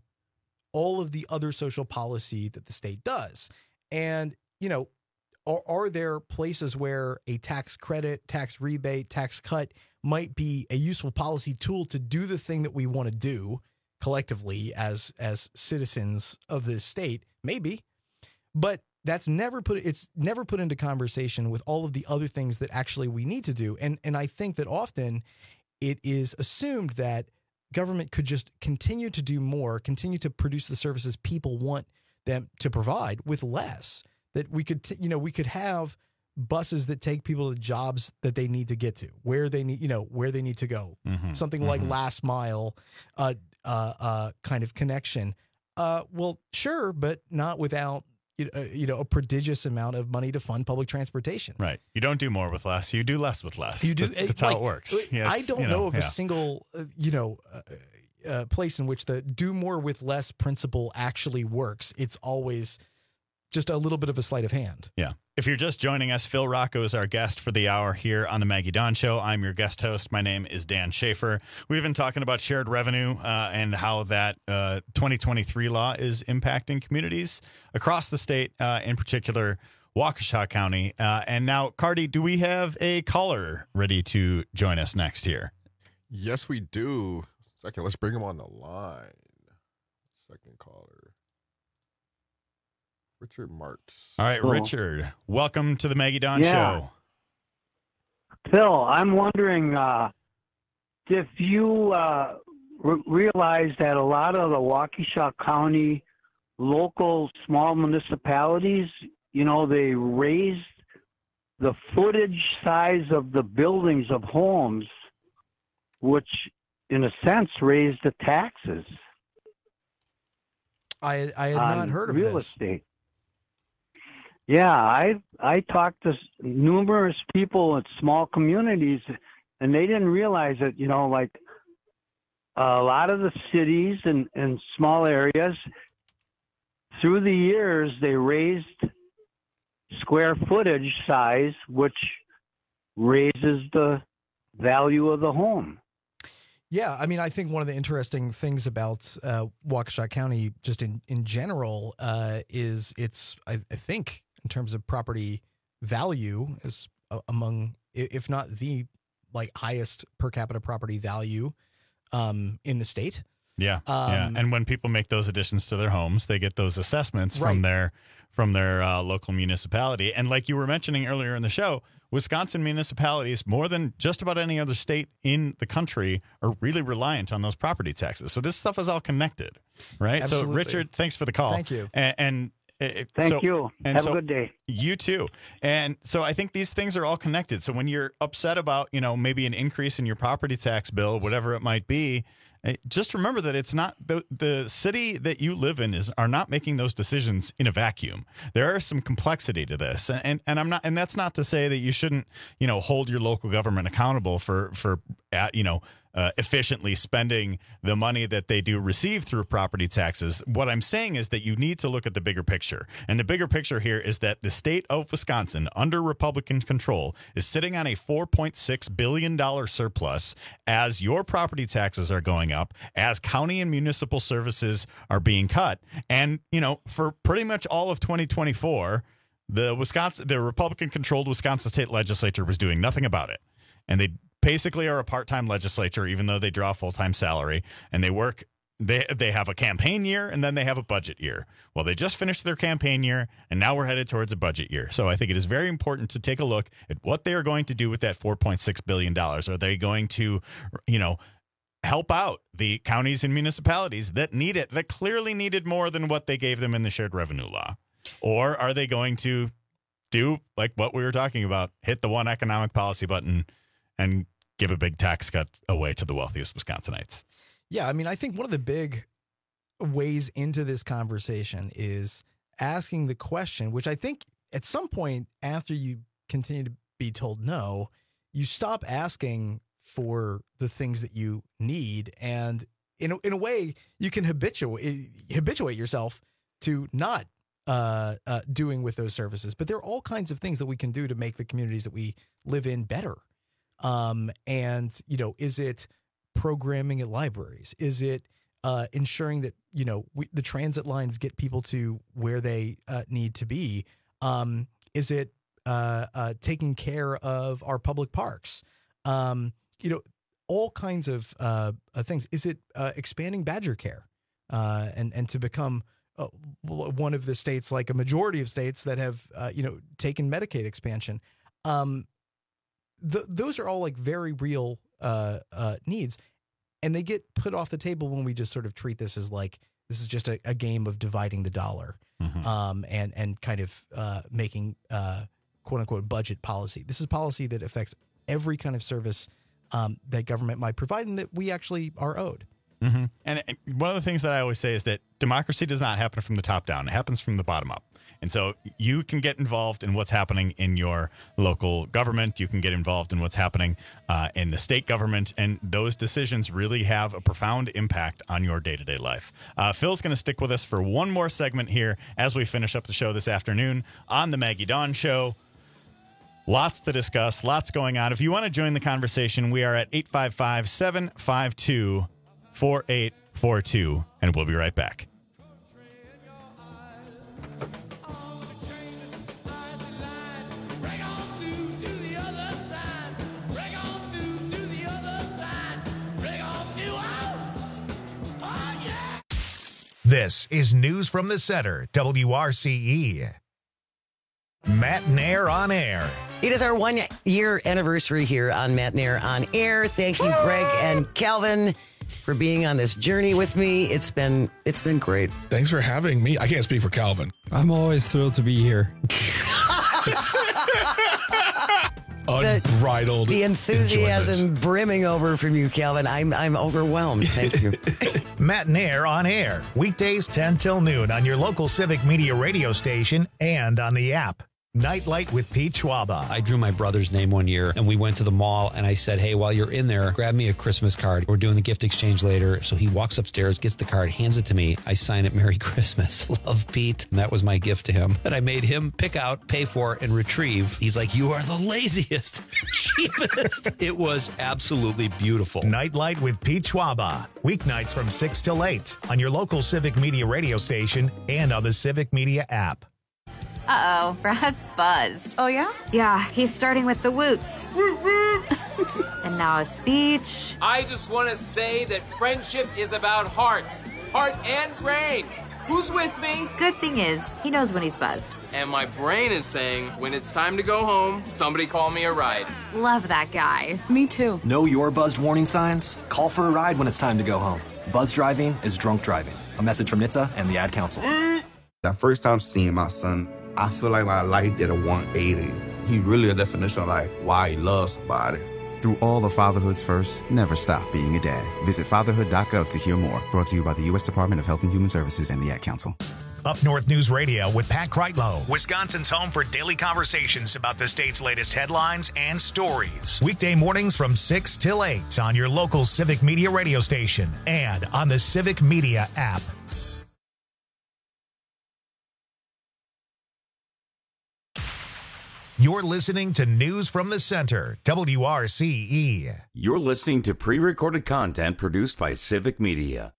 all of the other social policy that the state does. And, you know, are, are there places where a tax credit, tax rebate, tax cut might be a useful policy tool to do the thing that we want to do collectively as as citizens of this state? Maybe. But that's never put it's never put into conversation with all of the other things that actually we need to do. And and I think that often it is assumed that government could just continue to do more, continue to produce the services people want them to provide with less. That we could, t- you know, we could have buses that take people to jobs that they need to get to, where they need, you know, where they need to go. Mhm. Something like Mhm. last mile, uh, uh, uh, kind of connection. Uh, well, sure, but not without, you know, uh, you know, a prodigious amount of money to fund public transportation. Right. You don't do more with less. You do less with less. You do. That's, that's like, how it works. uh, Yeah, I it's, don't you know, of yeah. a single, uh, you know, uh, uh, place in which the do more with less principle actually works. It's always just a little bit of a sleight of hand. Yeah. If you're just joining us, Phil Rocco is our guest for the hour here on the Maggie Dawn Show. I'm your guest host. My name is Dan Schaefer. We've been talking about shared revenue uh, and how that uh, twenty twenty-three law is impacting communities across the state, uh, in particular Waukesha County. Uh, and now, Cardi, do we have a caller ready to join us next here? Yes, we do. Second, let's bring him on the line. Second caller. Richard Marks. All right, Cool. Richard, welcome to the Maggie Dawn Yeah. Show. Phil, I'm wondering uh, if you uh, re- realize that a lot of the Waukesha County local small municipalities, you know, they raised the footage size of the buildings of homes, which in a sense raised the taxes. I I had on not heard of real this. estate. Yeah, I I talked to s- numerous people at small communities, and they didn't realize it. You know, like a lot of the cities and, and small areas, through the years, they raised square footage size, which raises the value of the home. Yeah, I mean, I think one of the interesting things about uh, Waukesha County, just in in general, uh, is it's I, I think in terms of property value, is uh, among i- if not the like highest per capita property value um, in the state. Yeah, yeah. Um, And when people make those additions to their homes, they get those assessments from Right. their from their uh, local municipality. And like you were mentioning earlier in the show, Wisconsin municipalities, more than just about any other state in the country, are really reliant on those property taxes. So this stuff is all connected, right? Absolutely. So, Richard, thanks for the call. Thank you. And, and it, Thank so- you. and Have so- a good day. You too. And so I think these things are all connected. So when you're upset about, you know, maybe an increase in your property tax bill, whatever it might be, eh, just remember that it's not the the city that you live in is are not making those decisions in a vacuum. There is some complexity to this. And and, and I'm not and that's not to say that you shouldn't, you know, hold your local government accountable for for uh, you know, Uh, efficiently spending the money that they do receive through property taxes. What I'm saying is that you need to look at the bigger picture. And the bigger picture here is that the state of Wisconsin, under Republican control, is sitting on a four point six billion dollars surplus as your property taxes are going up, as county and municipal services are being cut. And, you know, for pretty much all of twenty twenty-four, the Wisconsin, the Republican-controlled Wisconsin state legislature was doing nothing about it. And they basically are a part-time legislature, even though they draw a full-time salary, and they work. They they have a campaign year and then they have a budget year. Well, they just finished their campaign year, and now we're headed towards a budget year. So I think it is very important to take a look at what they are going to do with that four point six billion dollars. Are they going to, you know, help out the counties and municipalities that need it, that clearly needed more than what they gave them in the shared revenue law? Or are they going to do like what we were talking about, hit the one economic policy button and give a big tax cut away to the wealthiest Wisconsinites? Yeah, I mean, I think one of the big ways into this conversation is asking the question, which I think at some point after you continue to be told no, you stop asking for the things that you need. And in a, in a way, you can habituate, habituate yourself to not uh, uh, doing with those services. But there are all kinds of things that we can do to make the communities that we live in better. Um, and, you know, is it programming at libraries? Is it uh, ensuring that, you know, we, the transit lines get people to where they uh, need to be? Um, is it uh, uh, taking care of our public parks? Um, you know, all kinds of uh, uh, things. Is it uh, expanding Badger Care uh, and, and to become uh, one of the states, like a majority of states that have, uh, you know, taken Medicaid expansion? Um, th- those are all like very real uh, uh, needs, and they get put off the table when we just sort of treat this as like this is just a, a game of dividing the dollar, mm-hmm. um, and and kind of uh, making uh, quote unquote budget policy. This is policy that affects every kind of service um, that government might provide and that we actually are owed. Mm-hmm. And uh, one of the things that I always say is that democracy does not happen from the top down. It happens from the bottom up. And so you can get involved in what's happening in your local government. You can get involved in what's happening uh, in the state government. And those decisions really have a profound impact on your day-to-day life. Uh, Phil's going to stick with us for one more segment here as we finish up the show this afternoon on the Maggie Dawn Show. Lots to discuss, lots going on. If you want to join the conversation, we are at eight five five, seven five two, four eight four two, and we'll be right back. This is News from the Center, W R C E. Matt Nair on Air. It is our one-year anniversary here on Matt Nair on Air. Thank you, Greg and Calvin, for being on this journey with me. It's been it's been great. Thanks for having me. I can't speak for Calvin. I'm always thrilled to be here. Unbridled The enthusiasm enjoyment. brimming over from you, Calvin. I'm I'm overwhelmed. Thank you. Matt Nair on Air. Weekdays ten till noon on your local Civic Media radio station and on the app. Nightlight with Pete Schwaba. I drew my brother's name one year, and we went to the mall, and I said, hey, while you're in there, grab me a Christmas card. We're doing the gift exchange later. So he walks upstairs, gets the card, hands it to me. I sign it, Merry Christmas. Love, Pete. And that was my gift to him that I made him pick out, pay for, and retrieve. He's like, you are the laziest, cheapest. It was absolutely beautiful. Nightlight with Pete Schwaba. Weeknights from six till eight on your local Civic Media radio station and on the Civic Media app. Uh-oh, Brad's buzzed. Oh, yeah? Yeah, he's starting with the woots. And now a speech. I just want to say that friendship is about heart. Heart and brain. Who's with me? Good thing is, he knows when he's buzzed. And my brain is saying, when it's time to go home, somebody call me a ride. Love that guy. Me too. Know your buzzed warning signs? Call for a ride when it's time to go home. Buzz driving is drunk driving. A message from N H T S A and the Ad Council. That first time seeing my son, I feel like my life did a one eighty. He really a definition of like why he loves somebody. Through all the fatherhood's first, never stop being a dad. Visit fatherhood dot gov to hear more. Brought to you by the U S Department of Health and Human Services and the Ad Council. Up North News Radio with Pat Kreitlow, Wisconsin's home for daily conversations about the state's latest headlines and stories. Weekday mornings from six till eight on your local Civic Media radio station and on the Civic Media app. You're listening to News from the Center, W R C E. You're listening to pre-recorded content produced by Civic Media.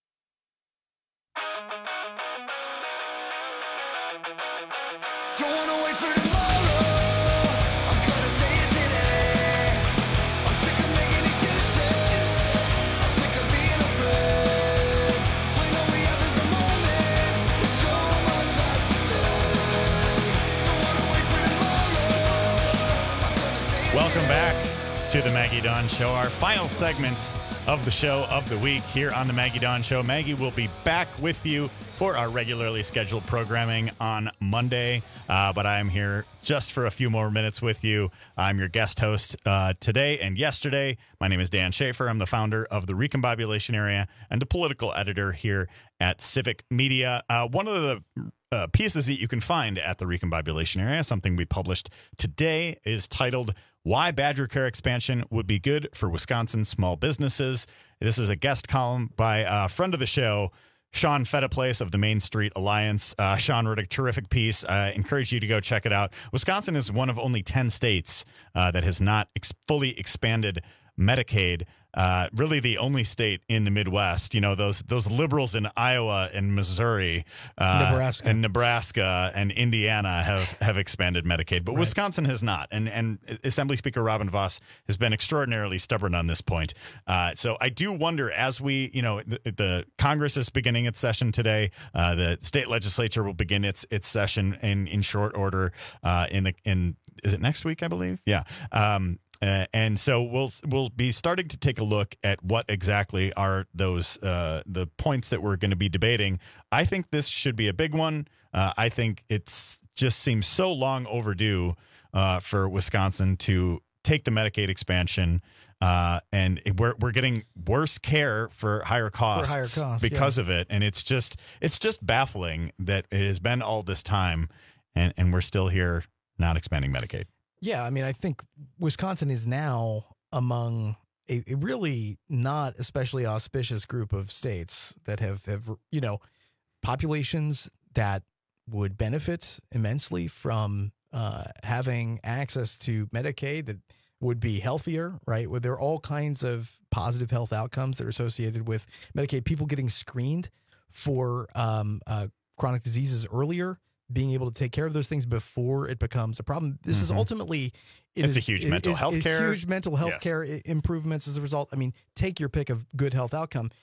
Welcome back to the Maggie Dawn Show, our final segment of the show of the week here on the Maggie Dawn Show. Maggie will be back with you for our regularly scheduled programming on Monday, uh, but I'm here just for a few more minutes with you. I'm your guest host uh, today and yesterday. My name is Dan Schaefer. I'm the founder of the Recombobulation Area and the political editor here at Civic Media. Uh, one of the uh, pieces that you can find at the Recombobulation Area, something we published today, is titled Why Badger Care Expansion Would Be Good for Wisconsin Small Businesses. This is a guest column by a friend of the show, Sean Fettiplace of the Main Street Alliance. Uh, Sean wrote a terrific piece. I encourage you to go check it out. Wisconsin is one of only ten states uh, that has not ex- fully expanded Medicaid. Uh, really the only state in the Midwest. You know, those those liberals in Iowa and Missouri, uh, Nebraska. and Nebraska and Indiana have, have expanded Medicaid, but Right. Wisconsin has not. And and Assembly Speaker Robin Voss has been extraordinarily stubborn on this point. Uh, so I do wonder, as we, you know, the, the Congress is beginning its session today. Uh, the state legislature will begin its its session in in short order. Uh, in the in is it next week? I believe. Yeah. Um, Uh, and so we'll we'll be starting to take a look at what exactly are those uh, the points that we're going to be debating. I think this should be a big one. Uh, I think it's just seems so long overdue uh, for Wisconsin to take the Medicaid expansion, uh, and it, we're we're getting worse care for higher costs, For higher costs, because yeah. of it, and it's just it's just baffling that it has been all this time, and and we're still here not expanding Medicaid. Yeah, I mean, I think Wisconsin is now among a, a really not especially auspicious group of states that have, have, you know, populations that would benefit immensely from uh, having access to Medicaid, that would be healthier, right? Where there are all kinds of positive health outcomes that are associated with Medicaid, people getting screened for um, uh, chronic diseases earlier, being able to take care of those things before it becomes a problem. This Mhm. is ultimately it It's is- a huge it mental is- health it's care. huge mental health Yes. care i- improvements as a result. I mean, take your pick of good health outcome.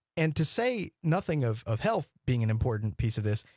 and to say nothing of, of health being an important piece of this,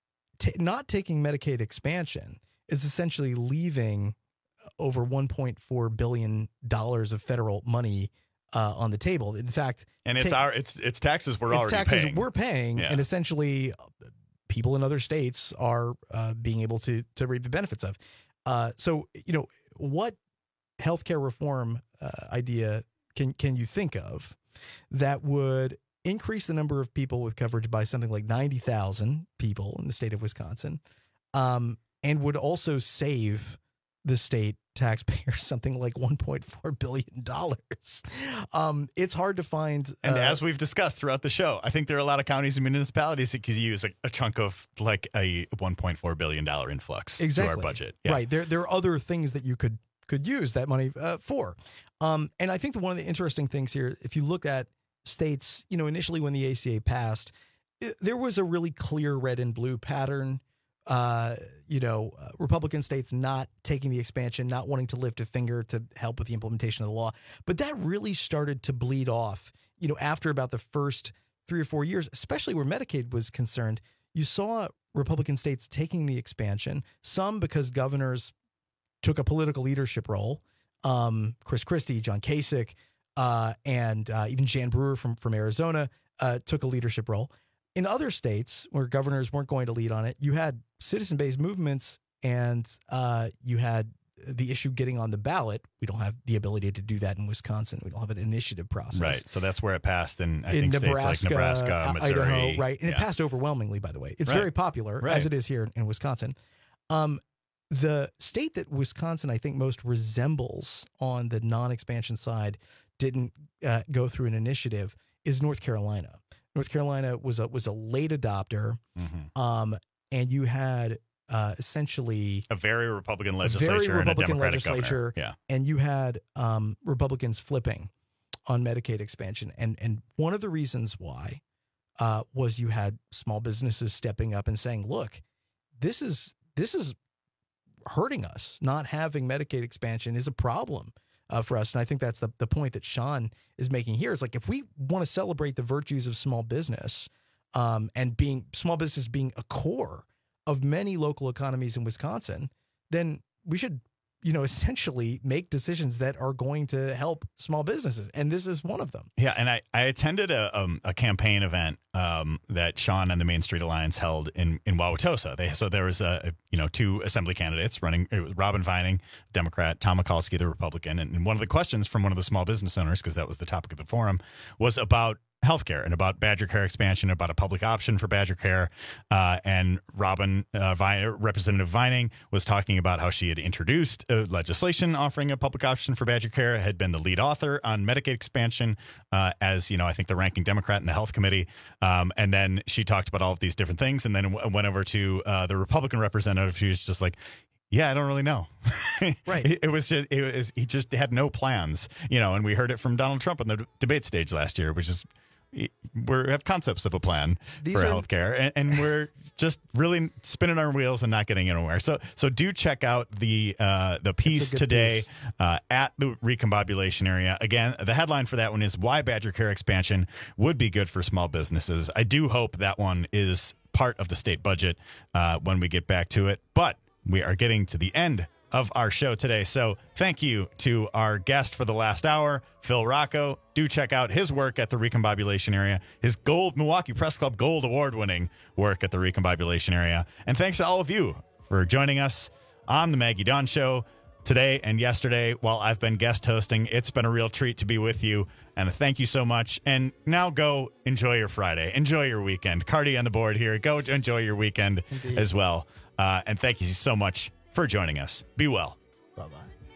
t- not taking Medicaid expansion is essentially leaving over one point four billion dollars of federal money uh, on the table. In fact, and it's ta- our it's it's taxes we're it's already taxes paying. we're paying, Yeah. and essentially people in other states are uh, being able to to reap the benefits of. Uh, so, you know, what healthcare reform uh, idea can can you think of that would increase the number of people with coverage by something like ninety thousand people in the state of Wisconsin, um, and would also save the state taxpayers something like one point four billion dollars. Um, it's hard to find. And uh, as we've discussed throughout the show, I think there are a lot of counties and municipalities that could use a, a chunk of like a one point four billion dollars influx exactly. to our budget. Yeah. Right. There, there are other things that you could could use that money uh, for. Um, and I think that one of the interesting things here, if you look at states, you know, initially when the A C A passed, it, there was a really clear red and blue pattern. Uh, you know, uh, Republican states not taking the expansion, not wanting to lift a finger to help with the implementation of the law. But that really started to bleed off, you know, after about the first three or four years, especially where Medicaid was concerned. You saw Republican states taking the expansion, some because governors took a political leadership role. Um, Chris Christie, John Kasich, uh, and uh, even Jan Brewer from, from Arizona uh, took a leadership role. In other states where governors weren't going to lead on it, you had citizen-based movements and uh, you had the issue getting on the ballot. We don't have the ability to do that in Wisconsin. We don't have an initiative process. Right. So that's where it passed in, I in think, Nebraska, states like Nebraska, Missouri. Idaho, right. And yeah. it passed overwhelmingly, by the way. It's Right. very popular, Right. as it is here in Wisconsin. Um, the state that Wisconsin, I think, most resembles on the non-expansion side didn't uh, go through an initiative is North Carolina. North Carolina was a was a late adopter, Mm-hmm. um, and you had uh, essentially a very Republican a legislature very Republican and a Democratic legislature, governor. and you had um, Republicans flipping on Medicaid expansion, and and one of the reasons why uh, was you had small businesses stepping up and saying, "Look, this is this is hurting us. Not having Medicaid expansion is a problem." Uh, for us. And I think that's the, the point that Sean is making here. It's like, if we want to celebrate the virtues of small business um, and being small business being a core of many local economies in Wisconsin, then we should, you know, essentially make decisions that are going to help small businesses. And this is one of them. Yeah, and I, I attended a um, a campaign event um, that Sean and the Main Street Alliance held in in Wauwatosa. They so there was a, a you know two assembly candidates running. It was Robin Vining, Democrat, Tom Mikulski, the Republican, and, and one of the questions from one of the small business owners, because that was the topic of the forum, was about healthcare and about Badger Care expansion, about a public option for Badger Care. Uh, and Robin, uh, Vi- Representative Vining, was talking about how she had introduced uh, legislation offering a public option for Badger Care, had been the lead author on Medicaid expansion uh, as, you know, I think the ranking Democrat in the health committee. Um, and then she talked about all of these different things, and then w- went over to uh, the Republican representative. She was just like, yeah, I don't really know. Right. it, it was just, it was, he just had no plans, you know, and we heard it from Donald Trump on the d- debate stage last year, which is, we have concepts of a plan These for are- healthcare, and, and we're just really spinning our wheels and not getting anywhere. So, so do check out the uh, the piece good today piece. Uh, at the recombobulation area. Again, the headline for that one is "Why Badger Care Expansion Would Be Good for Small Businesses." I do hope that one is part of the state budget uh, when we get back to it, but we are getting to the end of our show today. So thank you to our guest for the last hour, Phil Rocco. Do check out his work at the recombobulation area, his gold Milwaukee Press Club Gold Award winning work at the recombobulation area. And thanks to all of you for joining us on the Maggie Dawn Show today and yesterday while I've been guest hosting. It's been a real treat to be with you, and thank you so much. And now go enjoy your Friday. Enjoy your weekend. Cardi on the board here. Go enjoy your weekend Indeed. as well. Uh, and thank you so much for joining us. Be well. Bye-bye.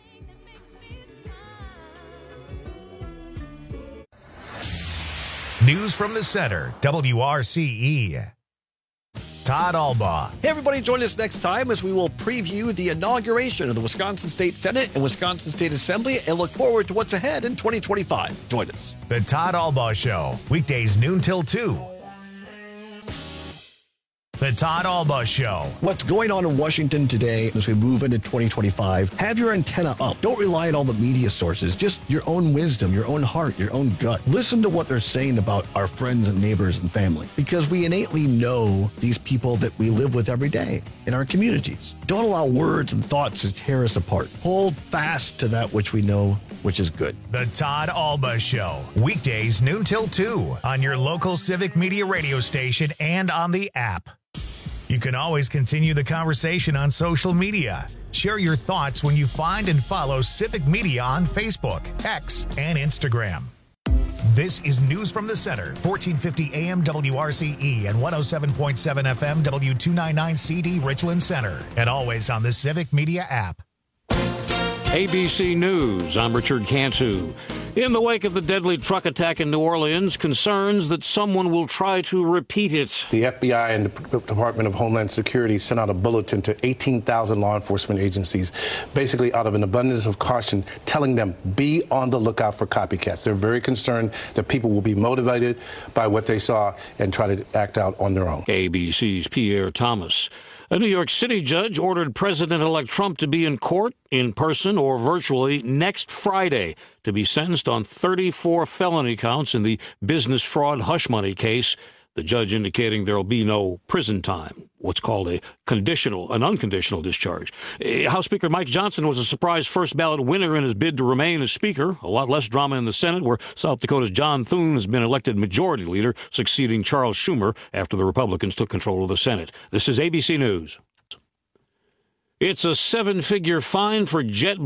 News from the center, W R C E. Todd Albaugh. Hey, everybody, join us next time as we will preview the inauguration of the Wisconsin State Senate and Wisconsin State Assembly and look forward to what's ahead in twenty twenty-five. Join us. The Todd Albaugh Show, weekdays noon till two The Todd Alba Show. What's going on in Washington today as we move into twenty twenty-five? Have your antenna up. Don't rely on all the media sources. Just your own wisdom, your own heart, your own gut. Listen to what they're saying about our friends and neighbors and family, because we innately know these people that we live with every day in our communities. Don't allow words and thoughts to tear us apart. Hold fast to that which we know, which is good. The Todd Alba Show. Weekdays noon till two on your local Civic Media radio station and on the app. You can always continue the conversation on social media. Share your thoughts when you find and follow Civic Media on Facebook, X, and Instagram. This is News from the Center, fourteen fifty A M W R C E and one oh seven point seven F M W two ninety-nine C D Richland Center, and always on the Civic Media app. A B C News, I'm Richard Cantu. In the wake of the deadly truck attack in New Orleans, concerns that someone will try to repeat it. The F B I and the Department of Homeland Security sent out a bulletin to eighteen thousand law enforcement agencies, basically out of an abundance of caution, telling them be on the lookout for copycats. They're very concerned that people will be motivated by what they saw and try to act out on their own. A B C's Pierre Thomas. A New York City judge ordered President-elect Trump to be in court, in person or virtually, next Friday to be sentenced on thirty-four felony counts in the business fraud hush money case. The judge indicating there will be no prison time, what's called a conditional, an unconditional discharge. House Speaker Mike Johnson was a surprise first ballot winner in his bid to remain as Speaker. A lot less drama in the Senate, where South Dakota's John Thune has been elected Majority Leader, succeeding Charles Schumer after the Republicans took control of the Senate. This is A B C News. It's a seven-figure fine for Jet